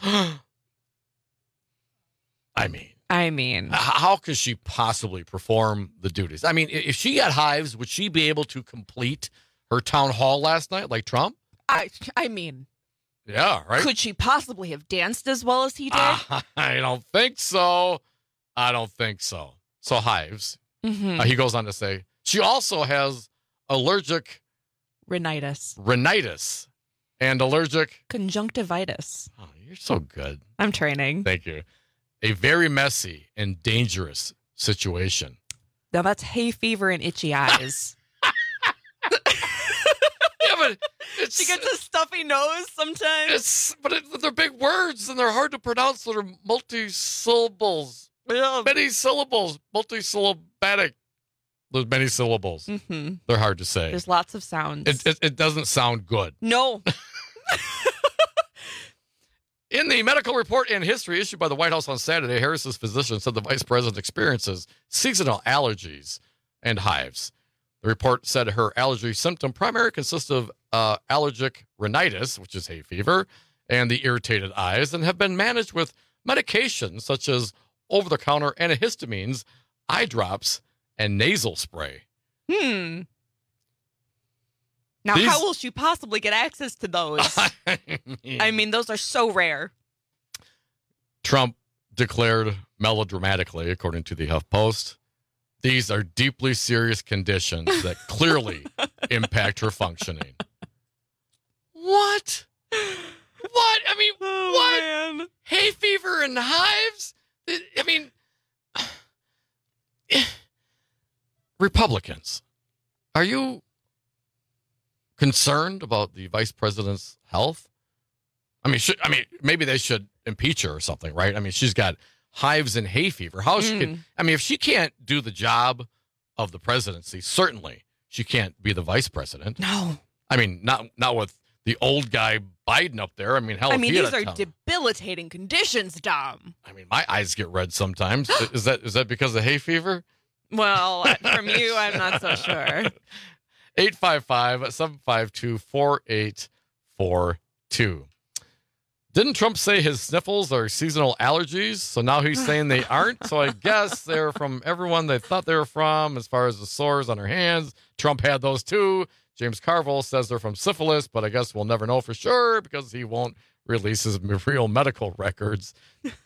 I mean, I mean, h- how could she possibly perform the duties? I mean, i- if she got hives, would she be able to complete her town hall last night like Trump? I I mean, Yeah, right? could she possibly have danced as well as he did? I don't think so. I don't think so. So hives. Mhm. Uh, he goes on to say she also has allergic Rhinitis. rhinitis and allergic. Conjunctivitis. Oh, you're so good. I'm training. Thank you. A very messy and dangerous situation. Now that's hay fever and itchy eyes. Yeah, but it's, She gets a stuffy nose sometimes. it's but it, they're big words and they're hard to pronounce. They're multi-syllables. Many syllables. Multisyllabatic. There's many syllables. Mm-hmm. They're hard to say. There's lots of sounds. It, it, it doesn't sound good. no. In the medical report and history issued by the White House on Saturday, Harris's physician said the vice president experiences seasonal allergies and hives. The report said her allergy symptom primarily consists of uh, allergic rhinitis, which is hay fever, and the irritated eyes, and have been managed with medications such as over-the-counter antihistamines, eye drops, and nasal spray. Hmm. Now, These- how will she possibly get access to those? I mean, those are so rare. Trump declared melodramatically, according to the HuffPost, these are deeply serious conditions that clearly impact her functioning. What? What? I mean, Oh, what? Hay fever and hives? I mean, Republicans, are you concerned about the vice president's health? I mean, should, I mean, maybe they should impeach her or something, right? I mean, she's got hives and hay fever. How she Mm. can? I mean, if she can't do the job of the presidency, certainly she can't be the vice president. No. I mean, not not with the old guy Biden up there. I mean, hell, I if mean, he had these a are town- debilitating conditions, Dom. I mean, my eyes get red sometimes. is that is that because of hay fever? Well, from you, I'm not so sure. eight five five, seven five two, four eight four two. Didn't Trump say his sniffles are seasonal allergies? So now he's saying they aren't. So I guess they're from everyone they thought they were from, as far as the sores on her hands. Trump had those too. James Carville says they're from syphilis, but I guess we'll never know for sure because he won't release his real medical records.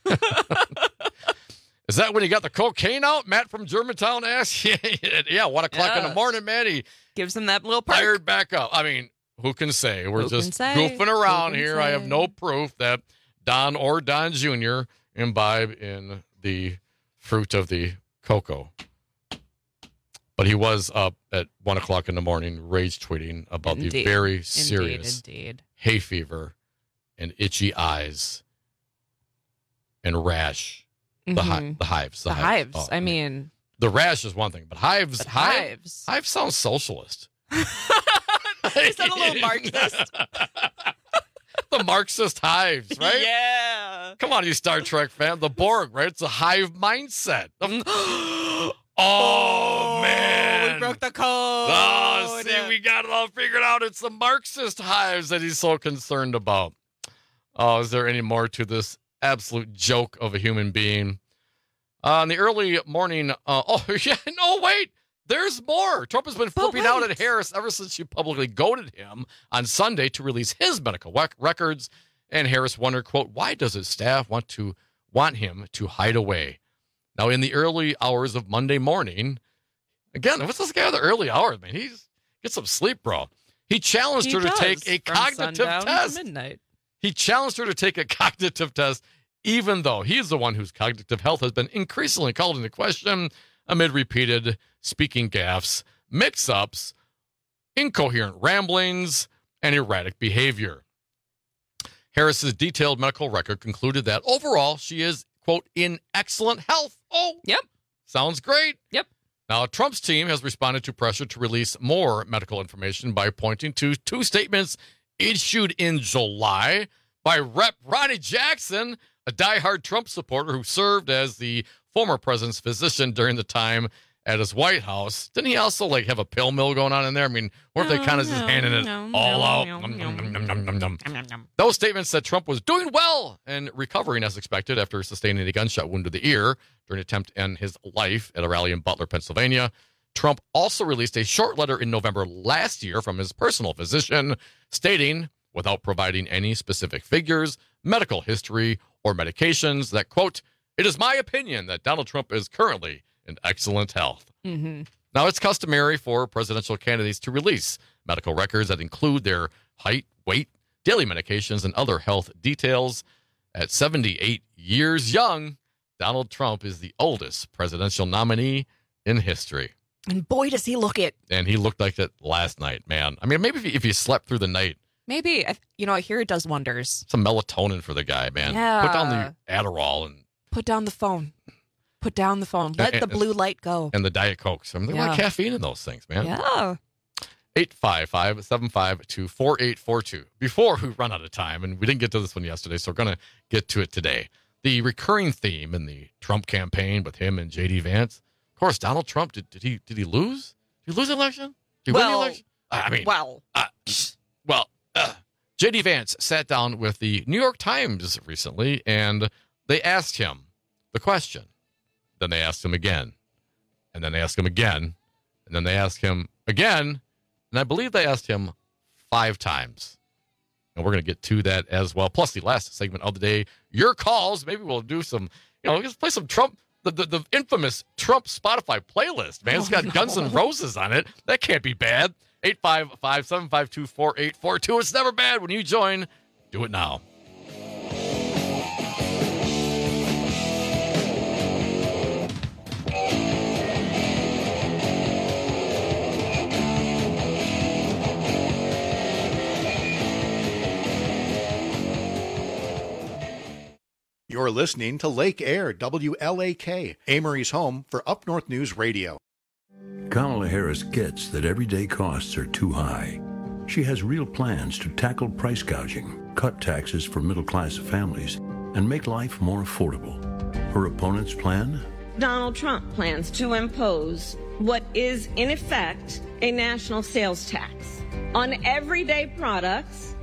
Is that when he got the cocaine out? Matt from Germantown asked. Yeah, one o'clock yes. in the morning, man. He gives him that little perk. Fired back up. I mean, who can say? We're who just say? goofing around here. Say? I have no proof that Don or Don Junior imbibe in the fruit of the cocoa. But he was up at one o'clock in the morning, rage tweeting about indeed. the very serious indeed, indeed. hay fever and itchy eyes and rash. The, mm-hmm. hi- the hives. The, the hives. hives. Oh, I mean, the rash is one thing, but hives. But hive, hives. Hive sounds socialist. Is that a little Marxist? The Marxist hives, right? Yeah. Come on, you Star Trek fan. The Borg, right? It's a hive mindset. oh, oh, man. We broke the code. Oh, see, we got it all figured out. It's the Marxist hives that he's so concerned about. Oh, is there any more to this absolute joke of a human being? Uh, in the early morning, uh, oh, yeah, no, wait. There's more. Trump has been flipping out at Harris ever since she publicly goaded him on Sunday to release his medical rec- records. And Harris wondered, quote, why does his staff want to want him to hide away? Now, in the early hours of Monday morning, again, what's this guy in the early hours, man? He's get some sleep, bro. He challenged he her to does, take a cognitive test. To midnight. He challenged her to take a cognitive test, even though he's the one whose cognitive health has been increasingly called into question amid repeated speaking gaffes, mix-ups, incoherent ramblings, and erratic behavior. Harris's detailed medical record concluded that overall she is, quote, in excellent health. Oh, yep. Sounds great. Yep. Now, Trump's team has responded to pressure to release more medical information by pointing to two statements issued in July by Rep Ronnie Jackson, a diehard Trump supporter who served as the former president's physician during the time at his White House. Didn't he also like have a pill mill going on in there? I mean, weren't they kind of just handing it all out? Those statements said Trump was doing well and recovering as expected after sustaining a gunshot wound to the ear during an attempt to end his life at a rally in Butler, Pennsylvania. Trump also released a short letter in November last year from his personal physician stating, without providing any specific figures, medical history, or medications, that, quote, it is my opinion that Donald Trump is currently in excellent health. Mm-hmm. Now, it's customary for presidential candidates to release medical records that include their height, weight, daily medications, and other health details. At seventy-eight years young, Donald Trump is the oldest presidential nominee in history. And boy, does he look it. And he looked like it last night, man. I mean, maybe if he, if he slept through the night. Maybe. You know, I hear it does wonders. Some melatonin for the guy, man. Yeah. Put down the Adderall and... Put down the phone. Put down the phone. Let and, the blue light go. And the Diet Cokes. I mean, they yeah. want caffeine in those things, man. Yeah. eight five five, seven five two, four eight four two. Before we run out of time, and we didn't get to this one yesterday, so we're going to get to it today. The recurring theme in the Trump campaign with him and J D Vance. Of course, Donald Trump, did, did he did he lose? Did he lose the election? Did he well, win the election? I mean, well, uh, well, uh, J D Vance sat down with the New York Times recently, and they asked him the question. Then they asked him again, and then they asked him again, and then they asked him again, and I believe they asked him five times. And we're going to get to that as well. Plus, the last segment of the day, your calls. Maybe we'll do some, you know, let's play some Trump. The, the, the infamous Trump Spotify playlist, man. It's got oh, no. Guns N' Roses on it. That can't be bad. eight five five, seven five two, four eight four two. It's never bad when you join. Do it now. You're listening to Lake Air, W L A K, Amory's home for Up North News Radio. Kamala Harris gets that everyday costs are too high. She has real plans to tackle price gouging, cut taxes for middle-class families, and make life more affordable. Her opponent's plan? Donald Trump plans to impose what is, in effect, a national sales tax on everyday products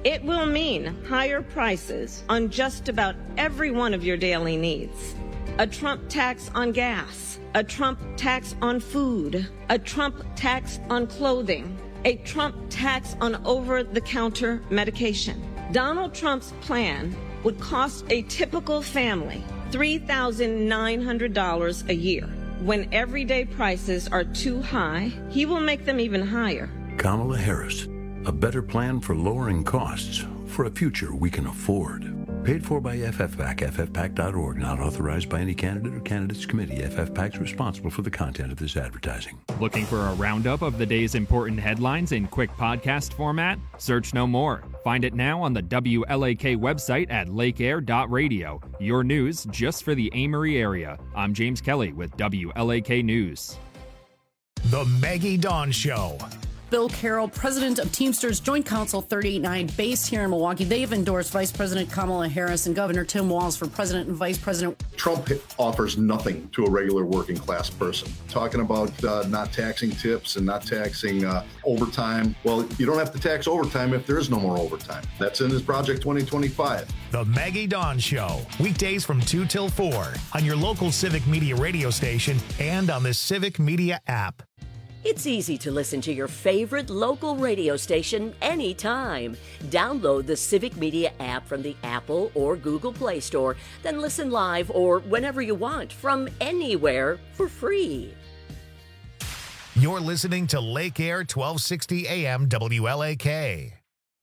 It will mean higher prices on just about every one of your daily needs. A Trump tax on gas, a Trump tax on food, a Trump tax on clothing, a Trump tax on over-the-counter medication. Donald Trump's plan would cost a typical family three thousand nine hundred dollars a year. When everyday prices are too high, he will make them even higher. Kamala Harris, a better plan for lowering costs for a future we can afford. Paid for by F F PAC, F F PAC dot org, not authorized by any candidate or candidates committee. F F PAC is responsible for the content of this advertising. Looking for a roundup of the day's important headlines in quick podcast format? Search no more. Find it now on the W L A K website at lake air dot radio. Your news just for the Amory area. I'm James Kelly with W L A K News. The Maggie Dawn Show. Bill Carroll, president of Teamsters Joint Council thirty-eight nine, based here in Milwaukee. They've endorsed Vice President Kamala Harris and Governor Tim Walz for president and vice president. Trump offers nothing to a regular working class person. Talking about uh, not taxing tips and not taxing uh, overtime. Well, you don't have to tax overtime if there is no more overtime. That's in his Project twenty twenty-five. The Maggie Dawn Show. Weekdays from two till four on your local Civic Media radio station and on the Civic Media app. It's easy to listen to your favorite local radio station anytime. Download the Civic Media app from the Apple or Google Play Store, then listen live or whenever you want from anywhere for free. You're listening to Lake Air twelve sixty A M W L A K.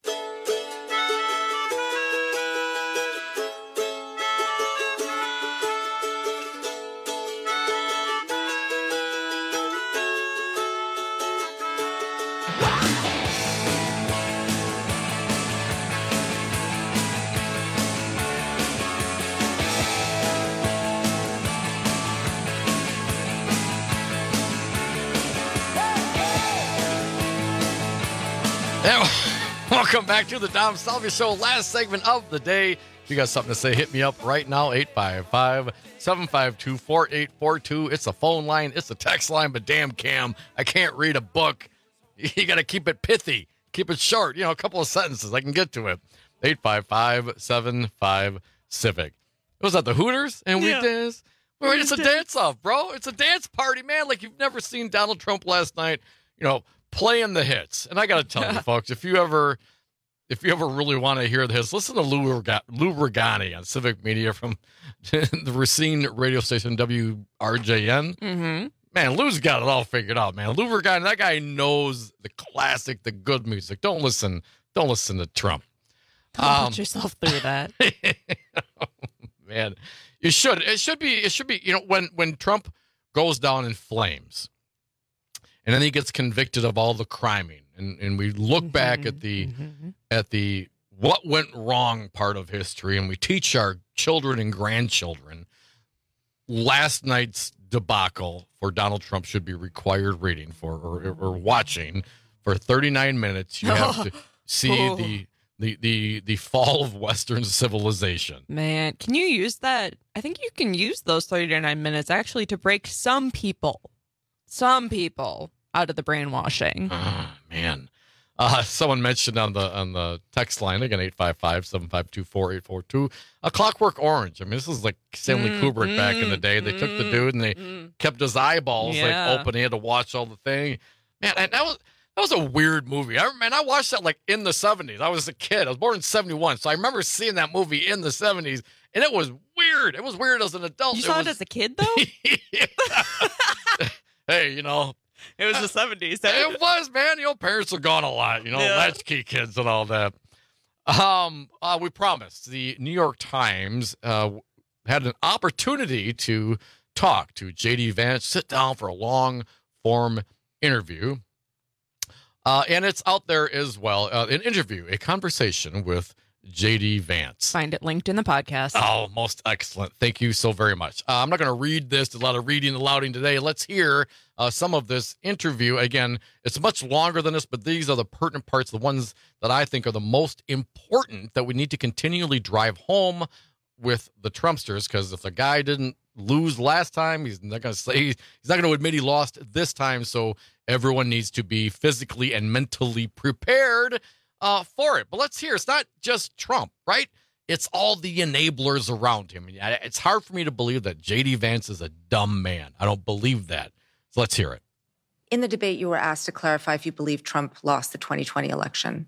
Yeah, welcome back to the Dom Salvia Show. Last segment of the day. If you got something to say, hit me up right now. eight five five, seven five two, four eight four two. It's a phone line. It's a text line, but damn, Cam, I can't read a book. You got to keep it pithy. Keep it short. You know, a couple of sentences. I can get to it. eight five five, seven five, Civic. It was at the Hooters, and Yeah. we danced. Wait, it's a dance-off, bro. It's a dance party, man. Like you've never seen Donald Trump last night, you know, playing the hits. And I got to tell you, folks, if you ever if you ever really want to hear the hits, listen to Lou, Rega- Lou Regani on Civic Media from the Racine radio station W R J N. Mm-hmm. Man, Lou's got it all figured out, man. Lou Regani, that guy knows the classic, the good music. Don't listen, don't listen to Trump. Don't Um, put yourself through that. Man, you should. It should be. It should be. You know, when when Trump goes down in flames, and then he gets convicted of all the criming, and and we look Mm-hmm. back at the at the what went wrong part of history, and we teach our children and grandchildren. Last night's debacle for Donald Trump should be required reading for or, or watching for thirty-nine minutes. You have to see Oh. the. The, the the fall of Western civilization. Man, can you use that? I think you can use those thirty-nine minutes actually to break some people, some people out of the brainwashing. Oh, man. Uh, someone mentioned on the on the text line, again, eight five five, seven five two, four eight four two, A Clockwork Orange. I mean, this is like Stanley Mm, Kubrick back in the mm, day. They took the mm, dude and they mm. kept his eyeballs Yeah. like open. He had to watch all the thing. Man, and that was that was a weird movie. I man, I watched that like in the seventies. I was a kid. I was born in seventy-one, so I remember seeing that movie in the seventies, and it was weird. It was weird as an adult. You saw was, it as a kid, though? Hey, you know, it was the seventies. It was, man. You know, parents are gone a lot. You know, Yeah. latchkey kids and all that. Um, uh, we promised the New York Times uh, had an opportunity to talk to J D Vance, sit down for a long form interview. Uh, and it's out there as well. Uh, an interview, a conversation with J D Vance. Find it linked in the podcast. Oh, most excellent. Thank you so very much. Uh, I'm not going to read this. There's a lot of reading and louding today. Let's hear uh, some of this interview. Again, it's much longer than this, but these are the pertinent parts, the ones that I think are the most important that we need to continually drive home with the Trumpsters, because if the guy didn't lose last time, he's not going to say he's not going to admit he lost this time. So everyone needs to be physically and mentally prepared uh, for it. But let's hear. It's not just Trump, right? It's all the enablers around him. It's hard for me to believe that J D. Vance is a dumb man. I don't believe that. So let's hear it. In the debate, you were asked to clarify if you believe Trump lost the twenty twenty election.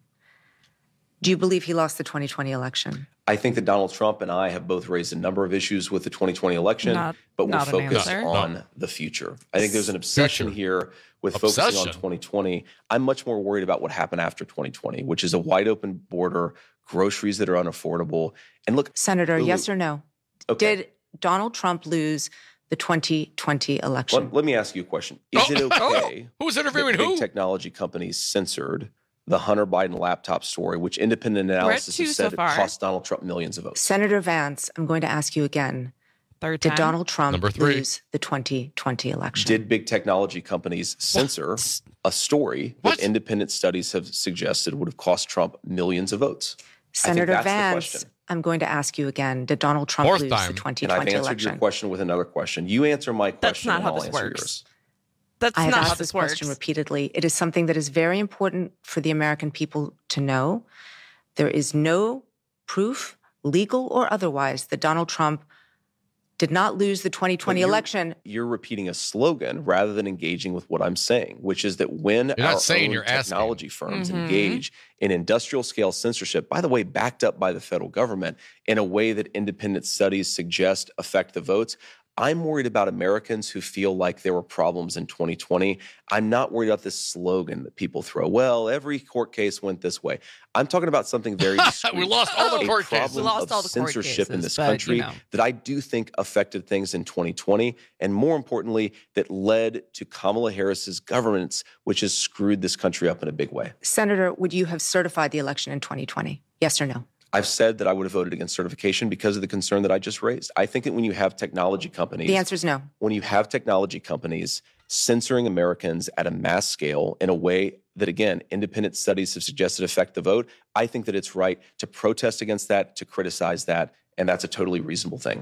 Do you believe he lost the twenty twenty election? I think that Donald Trump and I have both raised a number of issues with the twenty twenty election, Not- but we're not an focused answer. on No. the future. I think there's an obsession Future. here with Obsession? focusing on twenty twenty. I'm much more worried about what happened after twenty twenty, which is a wide open border, groceries that are unaffordable. And look, Senator, Lulu- yes or no? Okay. Did Donald Trump lose the twenty twenty election? Let, let me ask you a question. Is Oh, it okay Who's interviewing that big who? technology companies censored the Hunter Biden laptop story, which independent analysis two has so said it far. cost Donald Trump millions of votes? Senator Vance, I'm going to ask you again. Third Did time. Donald Trump Number three. lose the twenty twenty election? Did big technology companies censor a story What? that independent studies have suggested would have cost Trump millions of votes? Senator I think that's the Vance, question. I'm going to ask you again. Did Donald Trump Fourth lose time. the twenty And I've twenty answered election? your question with another question. You answer my question, not and how I'll this answer works. yours. That's I have not asked how this this works. question repeatedly. It is something that is very important for the American people to know. There is no proof, legal or otherwise, that Donald Trump did not lose the twenty twenty But you're- election. You're repeating a slogan rather than engaging with what I'm saying, which is that when You're not our saying, own you're asking. technology firms Mhm. engage in industrial scale censorship, by the way, backed up by the federal government in a way that independent studies suggest affect the votes, I'm worried about Americans who feel like there were problems in twenty twenty. I'm not worried about this slogan that people throw. Well, every court case went this way. I'm talking about something very discreet. We lost all the a court cases. problem We lost of all the court censorship in cases, this but, country you know. that I do think affected things in twenty twenty, and more importantly, that led to Kamala Harris's governance, which has screwed this country up in a big way. Senator, would you have certified the election in twenty twenty? Yes or no? I've said that I would have voted against certification because of the concern that I just raised. I think that when you have technology companies, The answer is no. when you have technology companies censoring Americans at a mass scale in a way that, again, independent studies have suggested affect the vote, I think that it's right to protest against that, to criticize that, and that's a totally reasonable thing.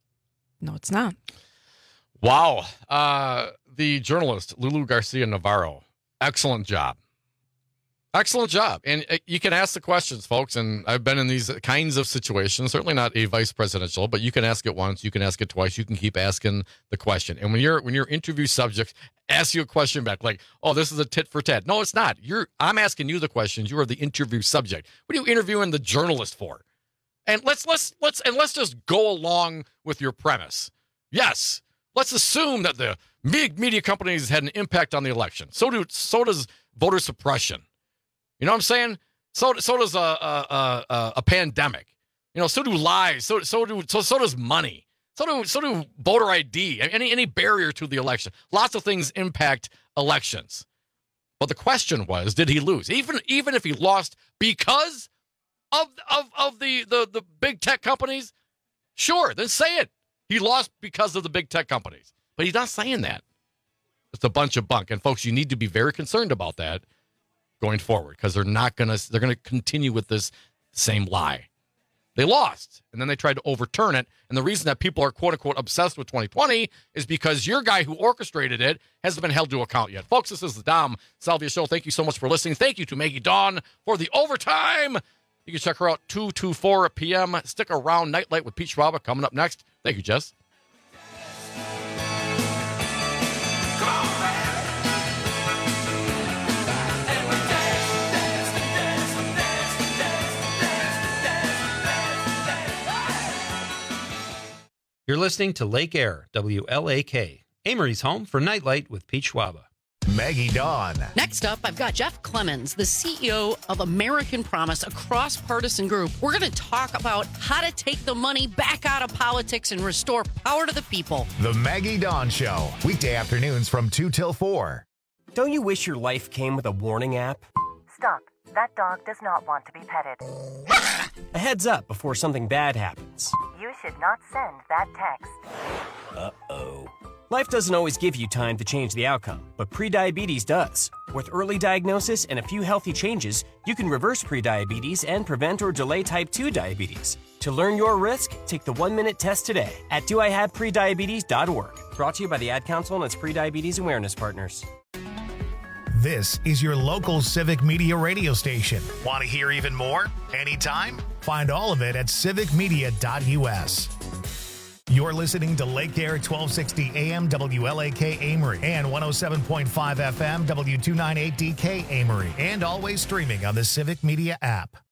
No, it's not. Wow. Uh, the journalist, Lulu Garcia Navarro, excellent job. Excellent job. And uh, you can ask the questions, folks. And I've been in these kinds of situations, certainly not a vice presidential, but you can ask it once, you can ask it twice, you can keep asking the question. And when you're when your interview subject asks you a question back, like, oh, this is a tit for tat. No, it's not. You're I'm asking you the questions. You are the interview subject. What are you interviewing the journalist for? And let's let's let's and let's just go along with your premise. Yes, let's assume that the big media companies had an impact on the election. So do so does voter suppression. You know what I'm saying? So so does a a, a a pandemic. You know, so do lies. So so do so so does money. So do so do voter I D. Any any barrier to the election. Lots of things impact elections. But the question was, did he lose? Even even if he lost because of of of the the the big tech companies, sure, then say it. He lost because of the big tech companies. But he's not saying that. It's a bunch of bunk. And folks, you need to be very concerned about that going forward, because they're not gonna they're gonna continue with this same lie. They lost, and then they tried to overturn it. And the reason that people are quote unquote obsessed with twenty twenty is because your guy who orchestrated it hasn't been held to account yet. Folks, this is the Dom Salvia Show. Thank you so much for listening. Thank you to Maggie Dawn for the overtime. You can check her out two to four p.m. Stick around. Nightlight with Pete Schwaba coming up next. Thank you, Jess. You're listening to Lake Air, W L A K, Amory's home for Nightlight with Pete Schwaba. Maggie Dawn. Next up, I've got Jeff Clemens, the C E O of American Promise, a cross-partisan group. We're going to talk about how to take the money back out of politics and restore power to the people. The Maggie Dawn Show, weekday afternoons from two till four. Don't you wish your life came with a warning app? Stop. That dog does not want to be petted. A heads up before something bad happens. You should not send that text. Uh-oh. Life doesn't always give you time to change the outcome, but prediabetes does. With early diagnosis and a few healthy changes, you can reverse prediabetes and prevent or delay type two diabetes. To learn your risk, take the one-minute test today at do I have prediabetes dot org. Brought to you by the Ad Council and its prediabetes awareness partners. This is your local Civic Media radio station. Want to hear even more? Anytime? Find all of it at civic media dot u s. You're listening to Lake Air twelve sixty A M W L A K Amory and one oh seven point five F M W two ninety-eight D K Amory, and always streaming on the Civic Media app.